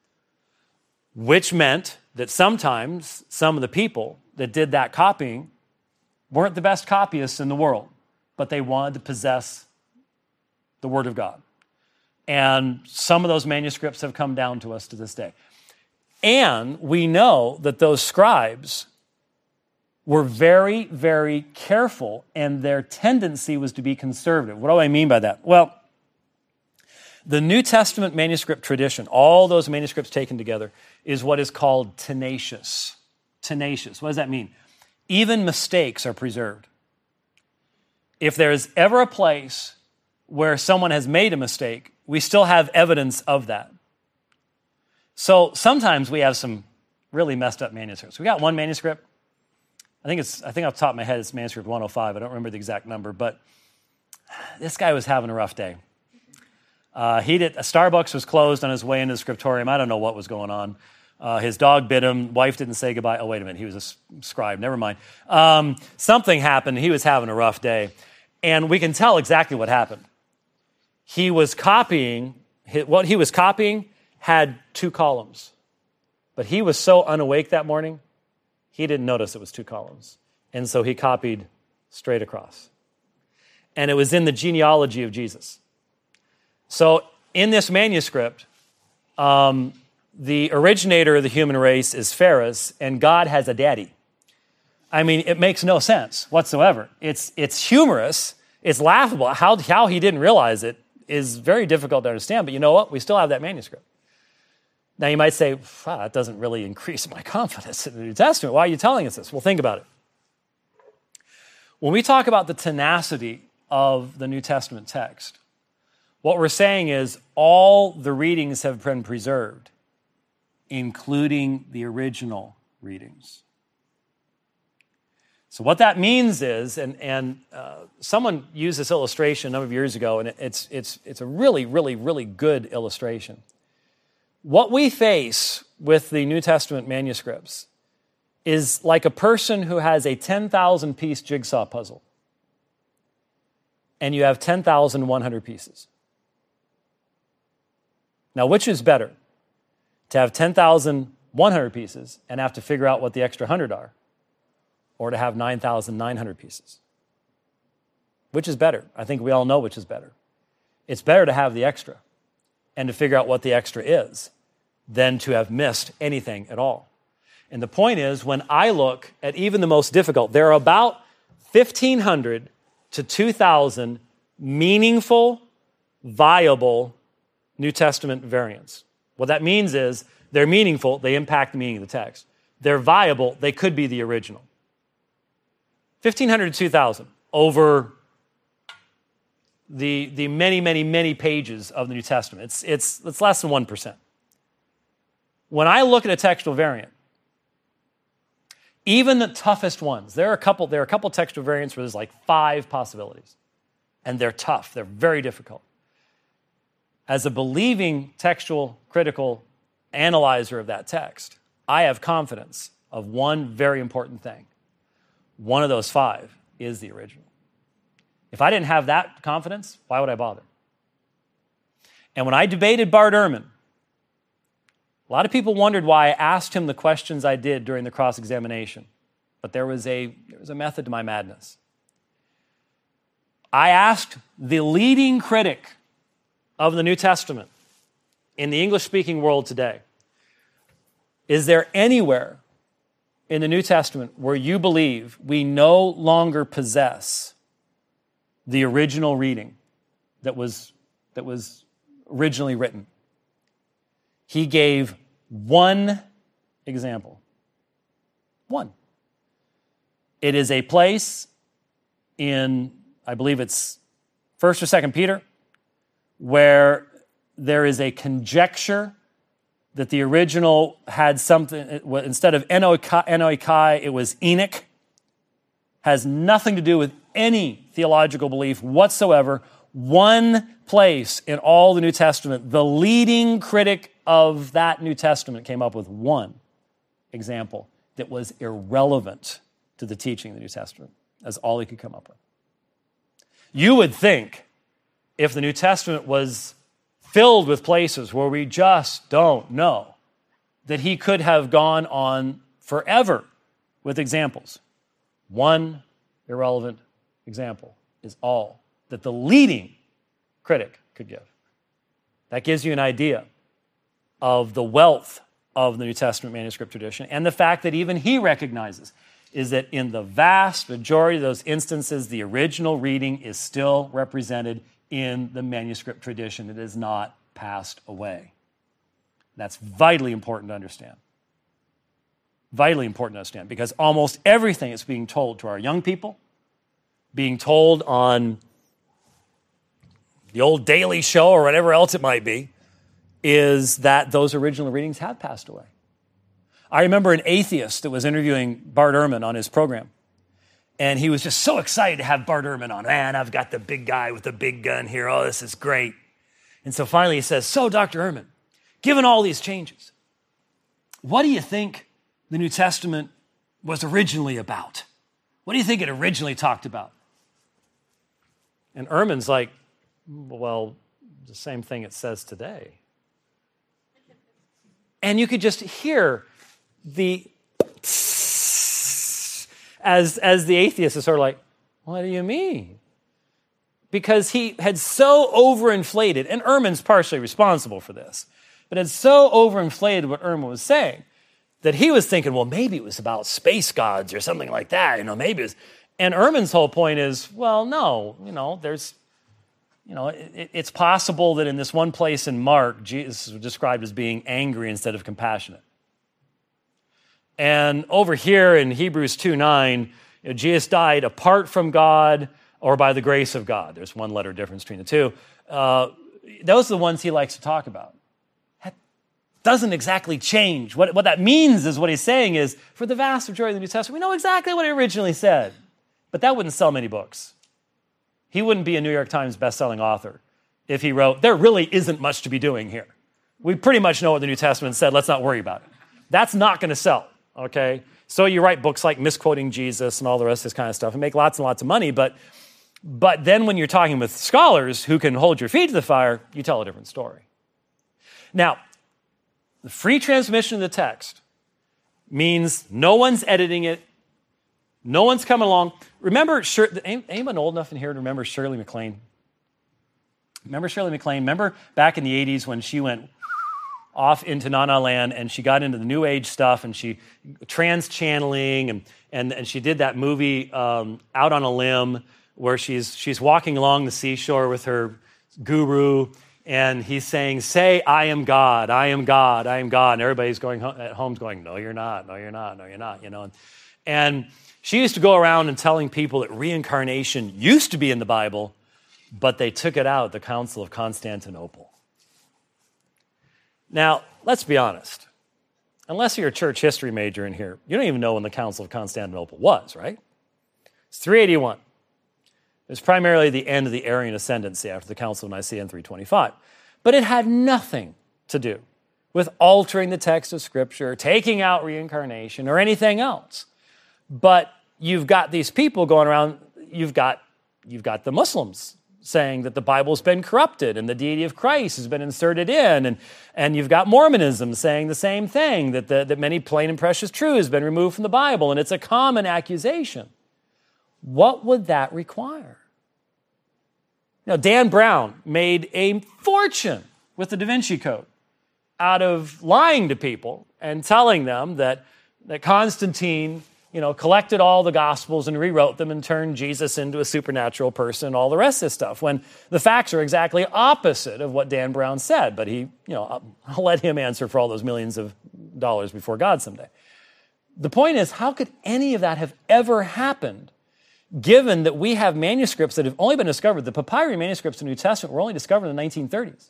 which meant that sometimes some of the people that did that copying weren't the best copyists in the world, but they wanted to possess the Word of God. And some of those manuscripts have come down to us to this day. And we know that those scribes were very, very careful, and their tendency was to be conservative. What do I mean by that? Well, the New Testament manuscript tradition, all those manuscripts taken together, is what is called tenacious. Tenacious. What does that mean? Even mistakes are preserved. If there's ever a place where someone has made a mistake, we still have evidence of that. So sometimes we have some really messed up manuscripts. We got one manuscript. I think it's, I think off the top of my head, it's manuscript one oh five. I don't remember the exact number, but this guy was having a rough day. Uh, he did, Starbucks was closed on his way into the scriptorium. I don't know what was going on. Uh, his dog bit him. Wife didn't say goodbye. Oh, wait a minute. He was a scribe. Never mind. Um, something happened. He was having a rough day. And we can tell exactly what happened. He was copying, what he was copying had two columns. But he was so unawake that morning, he didn't notice it was two columns. And so he copied straight across. And it was in the genealogy of Jesus. So in this manuscript, um, the originator of the human race is Pharis, and God has a daddy. I mean, it makes no sense whatsoever. It's it's humorous. It's laughable. How, how he didn't realize it is very difficult to understand, but you know what? We still have that manuscript. Now you might say, wow, that doesn't really increase my confidence in the New Testament. Why are you telling us this? Well, think about it. When we talk about the tenacity of the New Testament text, what we're saying is all the readings have been preserved, including the original readings. So what that means is, and, and uh, someone used this illustration a number of years ago, and it's, it's, it's a really, really, really good illustration. What we face with the New Testament manuscripts is like a person who has a ten thousand piece jigsaw puzzle, and you have ten thousand one hundred pieces. Now, which is better? To have ten thousand one hundred pieces and have to figure out what the extra one hundred are, or to have nine thousand nine hundred pieces? Which is better? I think we all know which is better. It's better to have the extra and to figure out what the extra is than to have missed anything at all. And the point is, when I look at even the most difficult, there are about fifteen hundred to two thousand meaningful, viable New Testament variants. What that means is they're meaningful, they impact the meaning of the text. They're viable, they could be the original. fifteen hundred to two thousand over the, the many, many, many pages of the New Testament. It's, it's, it's less than one percent. When I look at a textual variant, even the toughest ones, there are a couple, there are a couple textual variants where there's like five possibilities, and they're tough, they're very difficult. As a believing textual critical analyzer of that text, I have confidence of one very important thing. One of those five is the original. If I didn't have that confidence, why would I bother? And when I debated Bart Ehrman, a lot of people wondered why I asked him the questions I did during the cross-examination, but there was a, there was a method to my madness. I asked the leading critic of the New Testament in the English-speaking world today, is there anywhere in the New Testament where you believe we no longer possess the original reading that was, that was originally written? He gave one example. One. It is a place in, I believe it's First or Second Peter, where there is a conjecture that the original had something, instead of Enoikai, it was Enoch. Has nothing to do with any theological belief whatsoever. One place in all the New Testament, the leading critic of that New Testament came up with one example that was irrelevant to the teaching of the New Testament. That's all he could come up with. You would think if the New Testament was filled with places where we just don't know, that he could have gone on forever with examples. One irrelevant example is all that the leading critic could give. That gives you an idea of the wealth of the New Testament manuscript tradition, and the fact that even he recognizes is that in the vast majority of those instances, the original reading is still represented in the manuscript tradition. It is not passed away. That's vitally important to understand. Vitally important to understand, because almost everything is being told to our young people, being told on the old Daily Show or whatever else it might be, is that those original readings have passed away. I remember an atheist that was interviewing Bart Ehrman on his program, and he was just so excited to have Bart Ehrman on. Man, I've got the big guy with the big gun here. Oh, this is great. And so finally he says, so Doctor Ehrman, given all these changes, what do you think the New Testament was originally about? What do you think it originally talked about? And Ehrman's like, well, the same thing it says today. And you could just hear the as, as the atheist is sort of like, what do you mean? Because he had so overinflated, and Ehrman's partially responsible for this, but had so overinflated what Ehrman was saying that he was thinking, well, maybe it was about space gods or something like that. You know, maybe it was. And Ehrman's whole point is, well, no, you know, there's you know, it, it's possible that in this one place in Mark, Jesus is described as being angry instead of compassionate. And over here in Hebrews two nine, you know, Jesus died apart from God or by the grace of God. There's one letter difference between the two. Uh, those are the ones he likes to talk about. That doesn't exactly change. What, what that means is what he's saying is, for the vast majority of the New Testament, we know exactly what he originally said. But that wouldn't sell many books. He wouldn't be a New York Times bestselling author if he wrote, there really isn't much to be doing here. We pretty much know what the New Testament said. Let's not worry about it. That's not going to sell, okay? So you write books like Misquoting Jesus and all the rest of this kind of stuff and make lots and lots of money, but But then when you're talking with scholars who can hold your feet to the fire, you tell a different story. Now, the free transmission of the text means no one's editing it, no one's coming along. Remember, anyone old enough in here to remember Shirley MacLaine? Remember Shirley MacLaine? Remember back in the eighties when she went off into Nana land and she got into the New Age stuff and she trans-channeling and, and, and she did that movie um, Out on a Limb, where she's she's walking along the seashore with her guru, and he's saying, say, I am God, I am God, I am God. And everybody's going home, at home going, no, you're not, no, you're not, no, you're not, you know. And, and she used to go around and telling people that reincarnation used to be in the Bible, but they took it out at the Council of Constantinople. Now, let's be honest. Unless you're a church history major in here, you don't even know when the Council of Constantinople was, right? It's three eighty-one. It was primarily the end of the Arian ascendancy after the Council of Nicaea in three twenty-five. But it had nothing to do with altering the text of Scripture, taking out reincarnation, or anything else. But you've got these people going around, you've got, you've got the Muslims saying that the Bible's been corrupted and the deity of Christ has been inserted in, and, and you've got Mormonism saying the same thing, that, the, that many plain and precious truths have been removed from the Bible, and it's a common accusation. What would that require? Now, Dan Brown made a fortune with the Da Vinci Code out of lying to people and telling them that, that Constantine, you know, collected all the Gospels and rewrote them and turned Jesus into a supernatural person and all the rest of this stuff, when the facts are exactly opposite of what Dan Brown said. But he, you know, I'll, I'll let him answer for all those millions of dollars before God someday. The point is, how could any of that have ever happened, given that we have manuscripts that have only been discovered, the papyri manuscripts in the New Testament were only discovered in the nineteen thirties.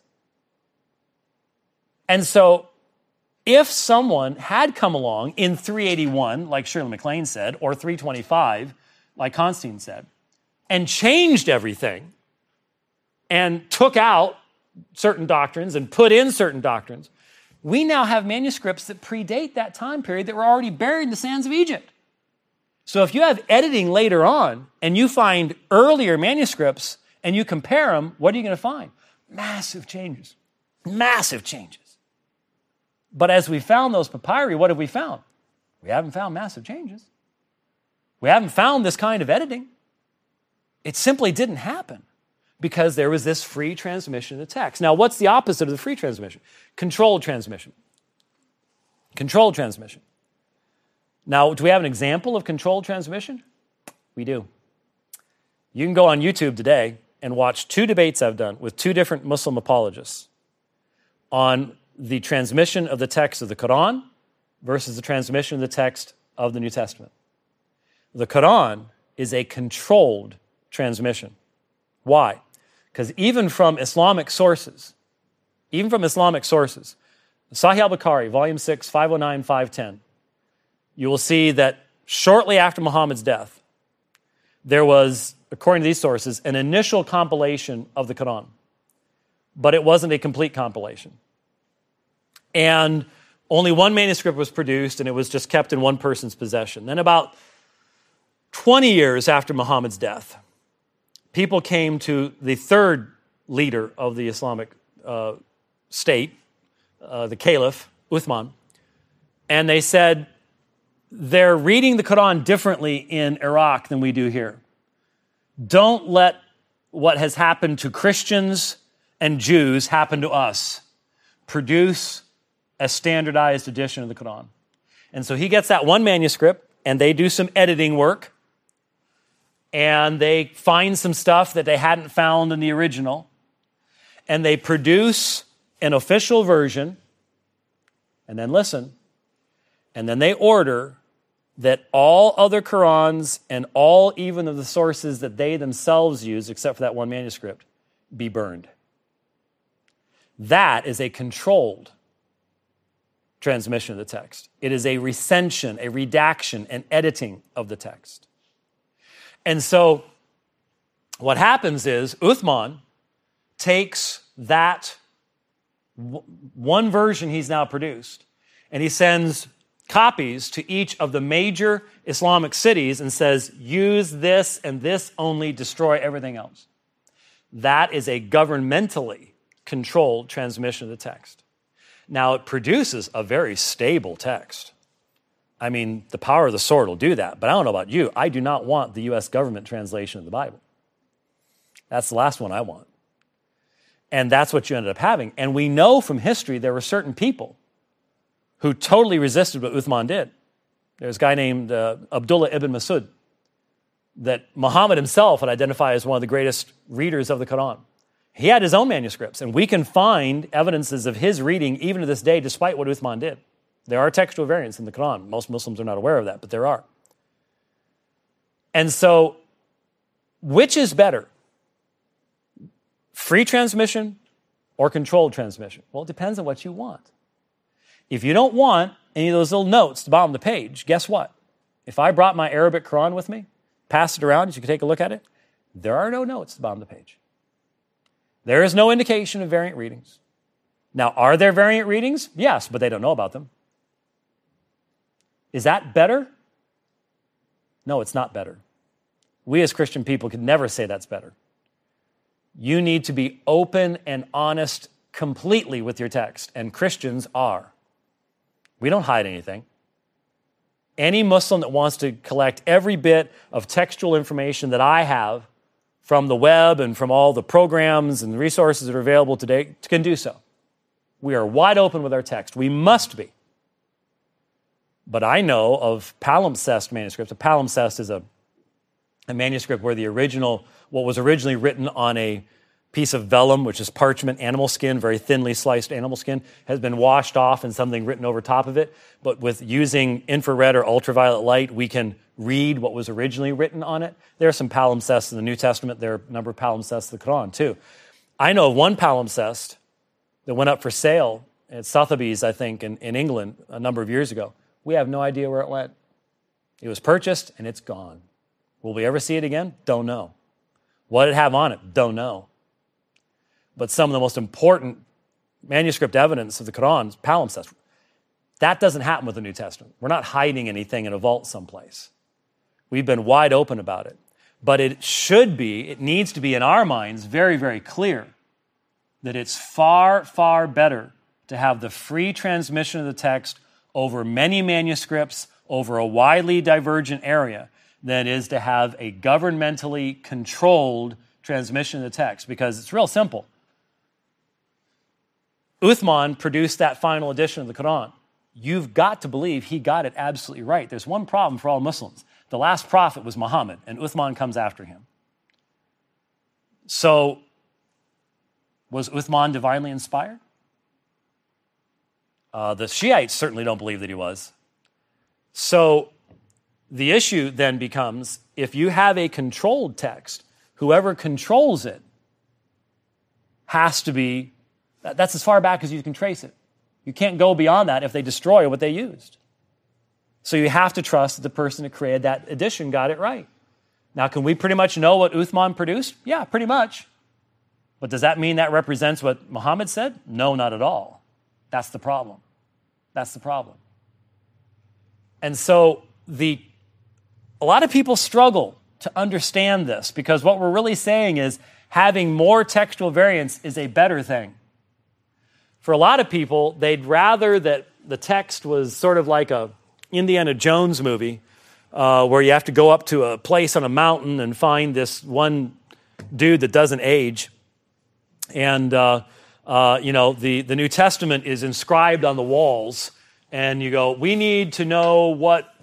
And so if someone had come along in three eighty-one, like Shirley MacLaine said, or three twenty-five, like Constantine said, and changed everything and took out certain doctrines and put in certain doctrines, we now have manuscripts that predate that time period that were already buried in the sands of Egypt. So if you have editing later on and you find earlier manuscripts and you compare them, what are you going to find? Massive changes. Massive changes. But as we found those papyri, what have we found? We haven't found massive changes. We haven't found this kind of editing. It simply didn't happen because there was this free transmission of the text. Now, what's the opposite of the free transmission? Controlled transmission. Controlled transmission. Now, do we have an example of controlled transmission? We do. You can go on YouTube today and watch two debates I've done with two different Muslim apologists on the transmission of the text of the Quran versus the transmission of the text of the New Testament. The Quran is a controlled transmission. Why? Because even from Islamic sources, even from Islamic sources, Sahih al-Bukhari, volume six, five oh nine, five ten, you will see that shortly after Muhammad's death, there was, according to these sources, an initial compilation of the Quran, but it wasn't a complete compilation. And only one manuscript was produced, and it was just kept in one person's possession. Then about twenty years after Muhammad's death, people came to the third leader of the Islamic uh, state, uh, the Caliph, Uthman, and they said, they're reading the Quran differently in Iraq than we do here. Don't let what has happened to Christians and Jews happen to us. Produce a standardized edition of the Quran. And so he gets that one manuscript, and they do some editing work, and they find some stuff that they hadn't found in the original, and they produce an official version, and then listen, and then they order that all other Qurans and all even of the sources that they themselves use, except for that one manuscript, be burned. That is a controlled transmission of the text. It is a recension, a redaction, an editing of the text. And so what happens is Uthman takes that w- one version he's now produced, and he sends copies to each of the major Islamic cities and says, use this and this only, destroy everything else. That is a governmentally controlled transmission of the text. Now, it produces a very stable text. I mean, the power of the sword will do that, but I don't know about you. I do not want the U S government translation of the Bible. That's the last one I want. And that's what you ended up having. And we know from history there were certain people who totally resisted what Uthman did. There's a guy named uh, Abdullah ibn Masud that Muhammad himself would identify as one of the greatest readers of the Quran. He had his own manuscripts, and we can find evidences of his reading even to this day, despite what Uthman did. There are textual variants in the Quran. Most Muslims are not aware of that, but there are. And so, which is better? Free transmission or controlled transmission? Well, it depends on what you want. If you don't want any of those little notes at the bottom of the page, guess what? If I brought my Arabic Quran with me, passed it around so you could take a look at it, there are no notes at the bottom of the page. There is no indication of variant readings. Now, are there variant readings? Yes, but they don't know about them. Is that better? No, it's not better. We as Christian people could never say that's better. You need to be open and honest completely with your text, and Christians are. We don't hide anything. Any Muslim that wants to collect every bit of textual information that I have from the web and from all the programs and resources that are available today can do so. We are wide open with our text. We must be. But I know of palimpsest manuscripts. A palimpsest is a, a manuscript where the original, what was originally written on a piece of vellum, which is parchment, animal skin, very thinly sliced animal skin, has been washed off and something written over top of it. But with using infrared or ultraviolet light, we can read what was originally written on it. There are some palimpsests in the New Testament. There are a number of palimpsests in the Quran, too. I know of one palimpsest that went up for sale at Sotheby's, I think, in, in England a number of years ago. We have no idea where it went. It was purchased, and it's gone. Will we ever see it again? Don't know. What did it have on it? Don't know. But some of the most important manuscript evidence of the Quran is palimpsest. That doesn't happen with the New Testament. We're not hiding anything in a vault someplace. We've been wide open about it. But it should be, it needs to be in our minds very, very clear that it's far, far better to have the free transmission of the text over many manuscripts, over a widely divergent area, than it is to have a governmentally controlled transmission of the text. Because it's real simple. Uthman produced that final edition of the Quran. You've got to believe he got it absolutely right. There's one problem for all Muslims. The last prophet was Muhammad, and Uthman comes after him. So, was Uthman divinely inspired? Uh, the Shiites certainly don't believe that he was. So, the issue then becomes, if you have a controlled text, whoever controls it has to be, that's as far back as you can trace it. You can't go beyond that if they destroy what they used. So you have to trust that the person who created that edition got it right. Now, can we pretty much know what Uthman produced? Yeah, pretty much. But does that mean that represents what Muhammad said? No, not at all. That's the problem. That's the problem. And so the a lot of people struggle to understand this because what we're really saying is having more textual variants is a better thing. For a lot of people, they'd rather that the text was sort of like a Indiana Jones movie uh, where you have to go up to a place on a mountain and find this one dude that doesn't age. And, uh, uh, you know, the, the New Testament is inscribed on the walls. And you go, we need to know what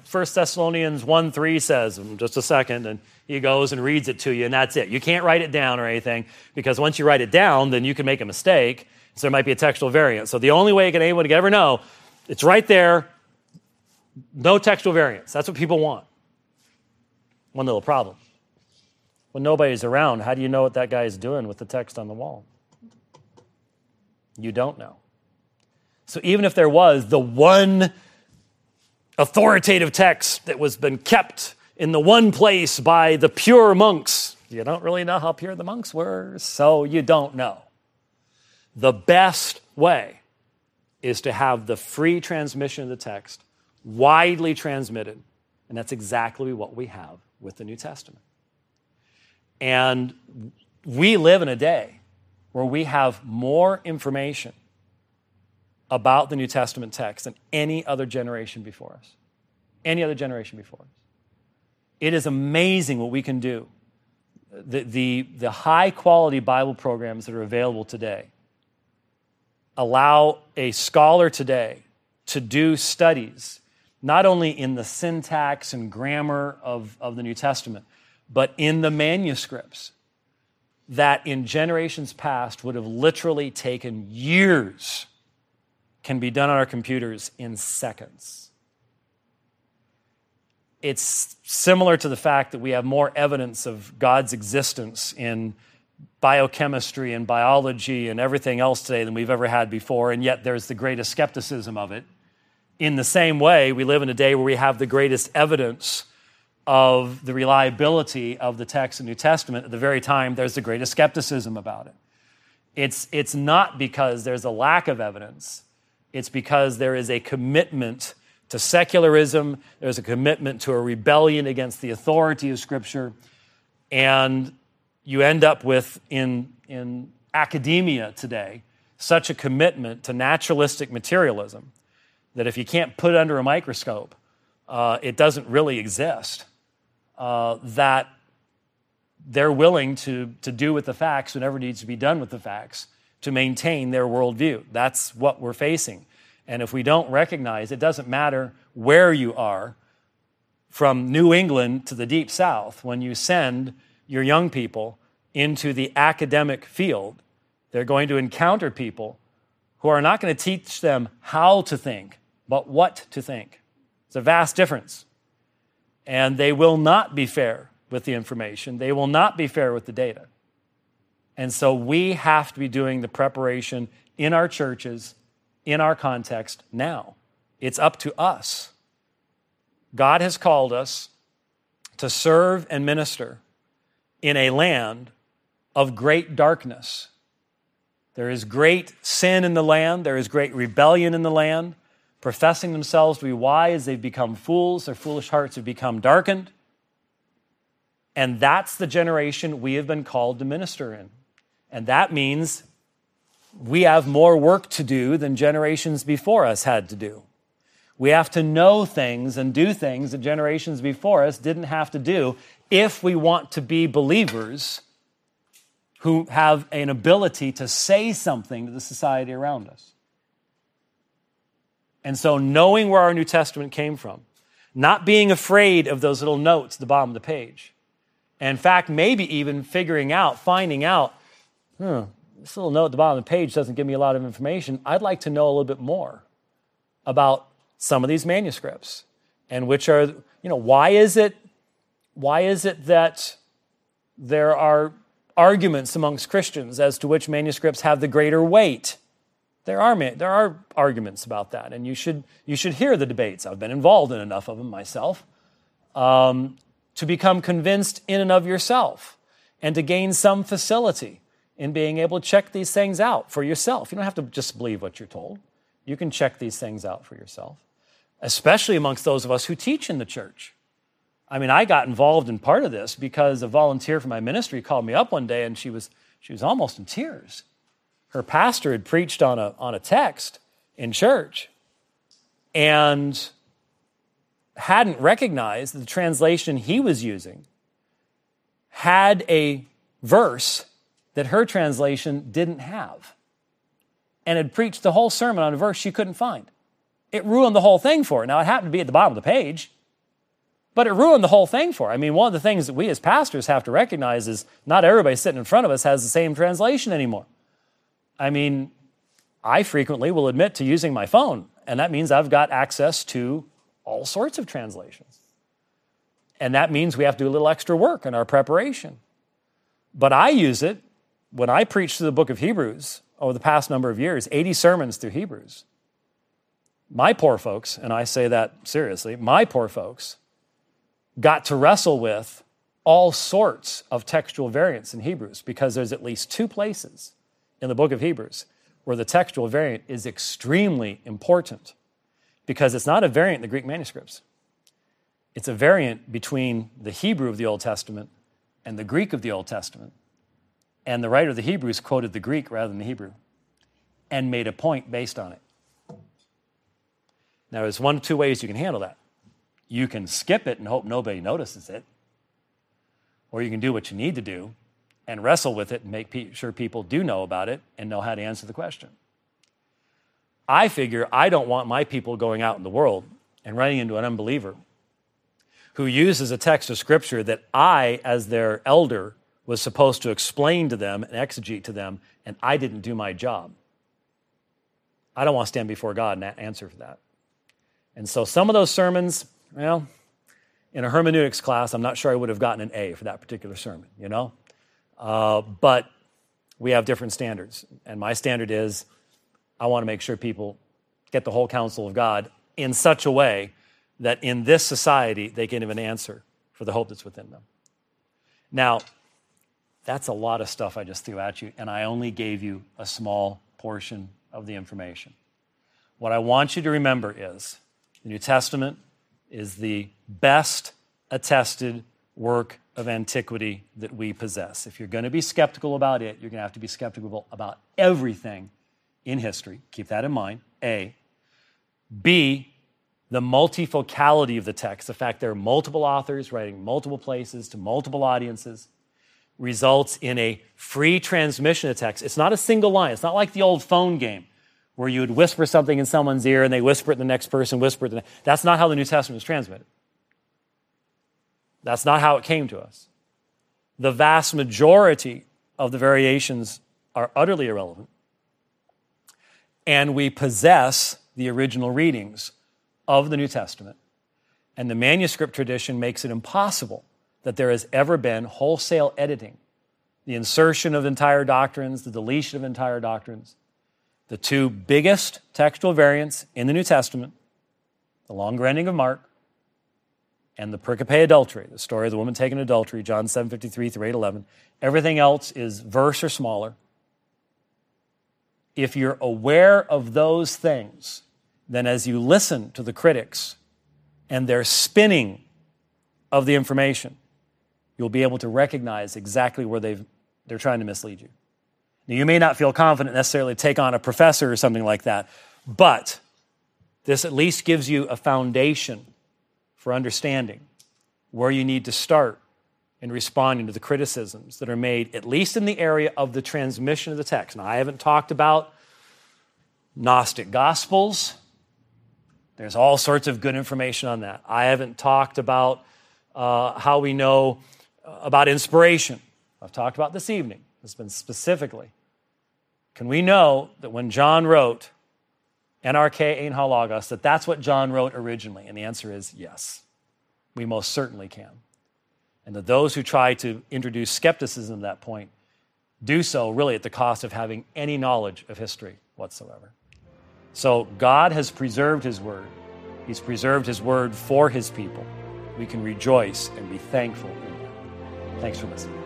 First Thessalonians one three says in just a second, and he goes and reads it to you, and that's it. You can't write it down or anything, because once you write it down, then you can make a mistake, so there might be a textual variant. So the only way can anyone can ever know, it's right there, no textual variants. That's what people want. One little problem. When nobody's around, how do you know what that guy is doing with the text on the wall? You don't know. So even if there was the one authoritative text that was been kept in the one place by the pure monks, you don't really know how pure the monks were, so you don't know. The best way is to have the free transmission of the text, widely transmitted, and that's exactly what we have with the New Testament. And we live in a day where we have more information about the New Testament text than any other generation before us. Any other generation before us. It is amazing what we can do. The, the, the high-quality Bible programs that are available today allow a scholar today to do studies, not only in the syntax and grammar of, of the New Testament, but in the manuscripts that in generations past would have literally taken years, can be done on our computers in seconds. It's similar to the fact that we have more evidence of God's existence in biochemistry and biology and everything else today than we've ever had before, and yet there's the greatest skepticism of it. In the same way, we live in a day where we have the greatest evidence of the reliability of the text of the New Testament. At the very time, there's the greatest skepticism about it. It's, it's not because there's a lack of evidence. It's because there is a commitment to secularism. There's a commitment to a rebellion against the authority of Scripture. And you end up with, in, in academia today, such a commitment to naturalistic materialism that if you can't put it under a microscope, uh, it doesn't really exist. Uh, that they're willing to, to do with the facts whatever needs to be done with the facts to maintain their worldview. That's what we're facing. And if we don't recognize, it doesn't matter where you are, from New England to the Deep South, when you send your young people into the academic field, they're going to encounter people who are not going to teach them how to think, but what to think. It's a vast difference. And they will not be fair with the information. They will not be fair with the data. And so we have to be doing the preparation in our churches, in our context now. It's up to us. God has called us to serve and minister in a land of great darkness. There is great sin in the land. There is great rebellion in the land. Professing themselves to be wise, they've become fools. Their foolish hearts have become darkened. And that's the generation we have been called to minister in. And that means we have more work to do than generations before us had to do. We have to know things and do things that generations before us didn't have to do if we want to be believers who have an ability to say something to the society around us. And so knowing where our New Testament came from, not being afraid of those little notes at the bottom of the page, and in fact, maybe even figuring out, finding out, hmm, this little note at the bottom of the page doesn't give me a lot of information. I'd like to know a little bit more about some of these manuscripts, and which are, you know, why is it, why is it that there are arguments amongst Christians as to which manuscripts have the greater weight? There are there are arguments about that, and you should you should hear the debates. I've been involved in enough of them myself um, to become convinced in and of yourself, and to gain some facility in being able to check these things out for yourself. You don't have to just believe what you're told. You can check these things out for yourself, especially amongst those of us who teach in the church. I mean, I got involved in part of this because a volunteer for my ministry called me up one day, and she was she was almost in tears. Her pastor had preached on a, on a text in church and hadn't recognized that the translation he was using had a verse that her translation didn't have, and had preached the whole sermon on a verse she couldn't find. It ruined the whole thing for her. Now, it happened to be at the bottom of the page, But it ruined the whole thing for her. I mean, one of the things that we as pastors have to recognize is not everybody sitting in front of us has the same translation anymore. I mean, I frequently will admit to using my phone, and that means I've got access to all sorts of translations. And that means we have to do a little extra work in our preparation. But I use it when I preach through the book of Hebrews over the past number of years, eighty sermons through Hebrews. My poor folks, and I say that seriously, my poor folks got to wrestle with all sorts of textual variants in Hebrews because there's at least two places in the book of Hebrews where the textual variant is extremely important because it's not a variant in the Greek manuscripts. It's a variant between the Hebrew of the Old Testament and the Greek of the Old Testament. And the writer of the Hebrews quoted the Greek rather than the Hebrew and made a point based on it. Now, there's one of two ways you can handle that. You can skip it and hope nobody notices it, or you can do what you need to do and wrestle with it and make pe- sure people do know about it and know how to answer the question. I figure I don't want my people going out in the world and running into an unbeliever who uses a text of Scripture that I, as their elder, was supposed to explain to them and exegete to them, and I didn't do my job. I don't want to stand before God and answer for that. And so some of those sermons, well, in a hermeneutics class, I'm not sure I would have gotten an A for that particular sermon, you know? Uh, but we have different standards. And my standard is I want to make sure people get the whole counsel of God in such a way that in this society they can give an answer for the hope that's within them. Now, that's a lot of stuff I just threw at you, and I only gave you a small portion of the information. What I want you to remember is the New Testament is the best attested work of antiquity that we possess. If you're going to be skeptical about it, you're going to have to be skeptical about everything in history. Keep that in mind, A. B, the multifocality of the text, the fact there are multiple authors writing multiple places to multiple audiences, results in a free transmission of text. It's not a single line. It's not like the old phone game where you would whisper something in someone's ear and they whisper it to the next person, whisper it to the next. That's not how the New Testament was transmitted. That's not how it came to us. The vast majority of the variations are utterly irrelevant, and we possess the original readings of the New Testament, and the manuscript tradition makes it impossible that there has ever been wholesale editing, the insertion of entire doctrines, the deletion of entire doctrines. The two biggest textual variants in the New Testament, the longer ending of Mark and the pericope adultery, the story of the woman taken in adultery, John seven fifty-three through eight eleven. Everything else is verse or smaller. If you're aware of those things, then as you listen to the critics and their spinning of the information, you'll be able to recognize exactly where they've, they're trying to mislead you. Now, you may not feel confident necessarily to take on a professor or something like that, but this at least gives you a foundation for understanding where you need to start in responding to the criticisms that are made, at least in the area of the transmission of the text. Now, I haven't talked about Gnostic Gospels. There's all sorts of good information on that. I haven't talked about uh, how we know uh, about inspiration. I've talked about this evening. It's been specifically, can we know that when John wrote NRK ein ha logos, that that's what John wrote originally? And the answer is yes. We most certainly can. And that those who try to introduce skepticism at that point do so really at the cost of having any knowledge of history whatsoever. So God has preserved His Word. He's preserved His Word for His people. We can rejoice and be thankful in that. Thanks for listening.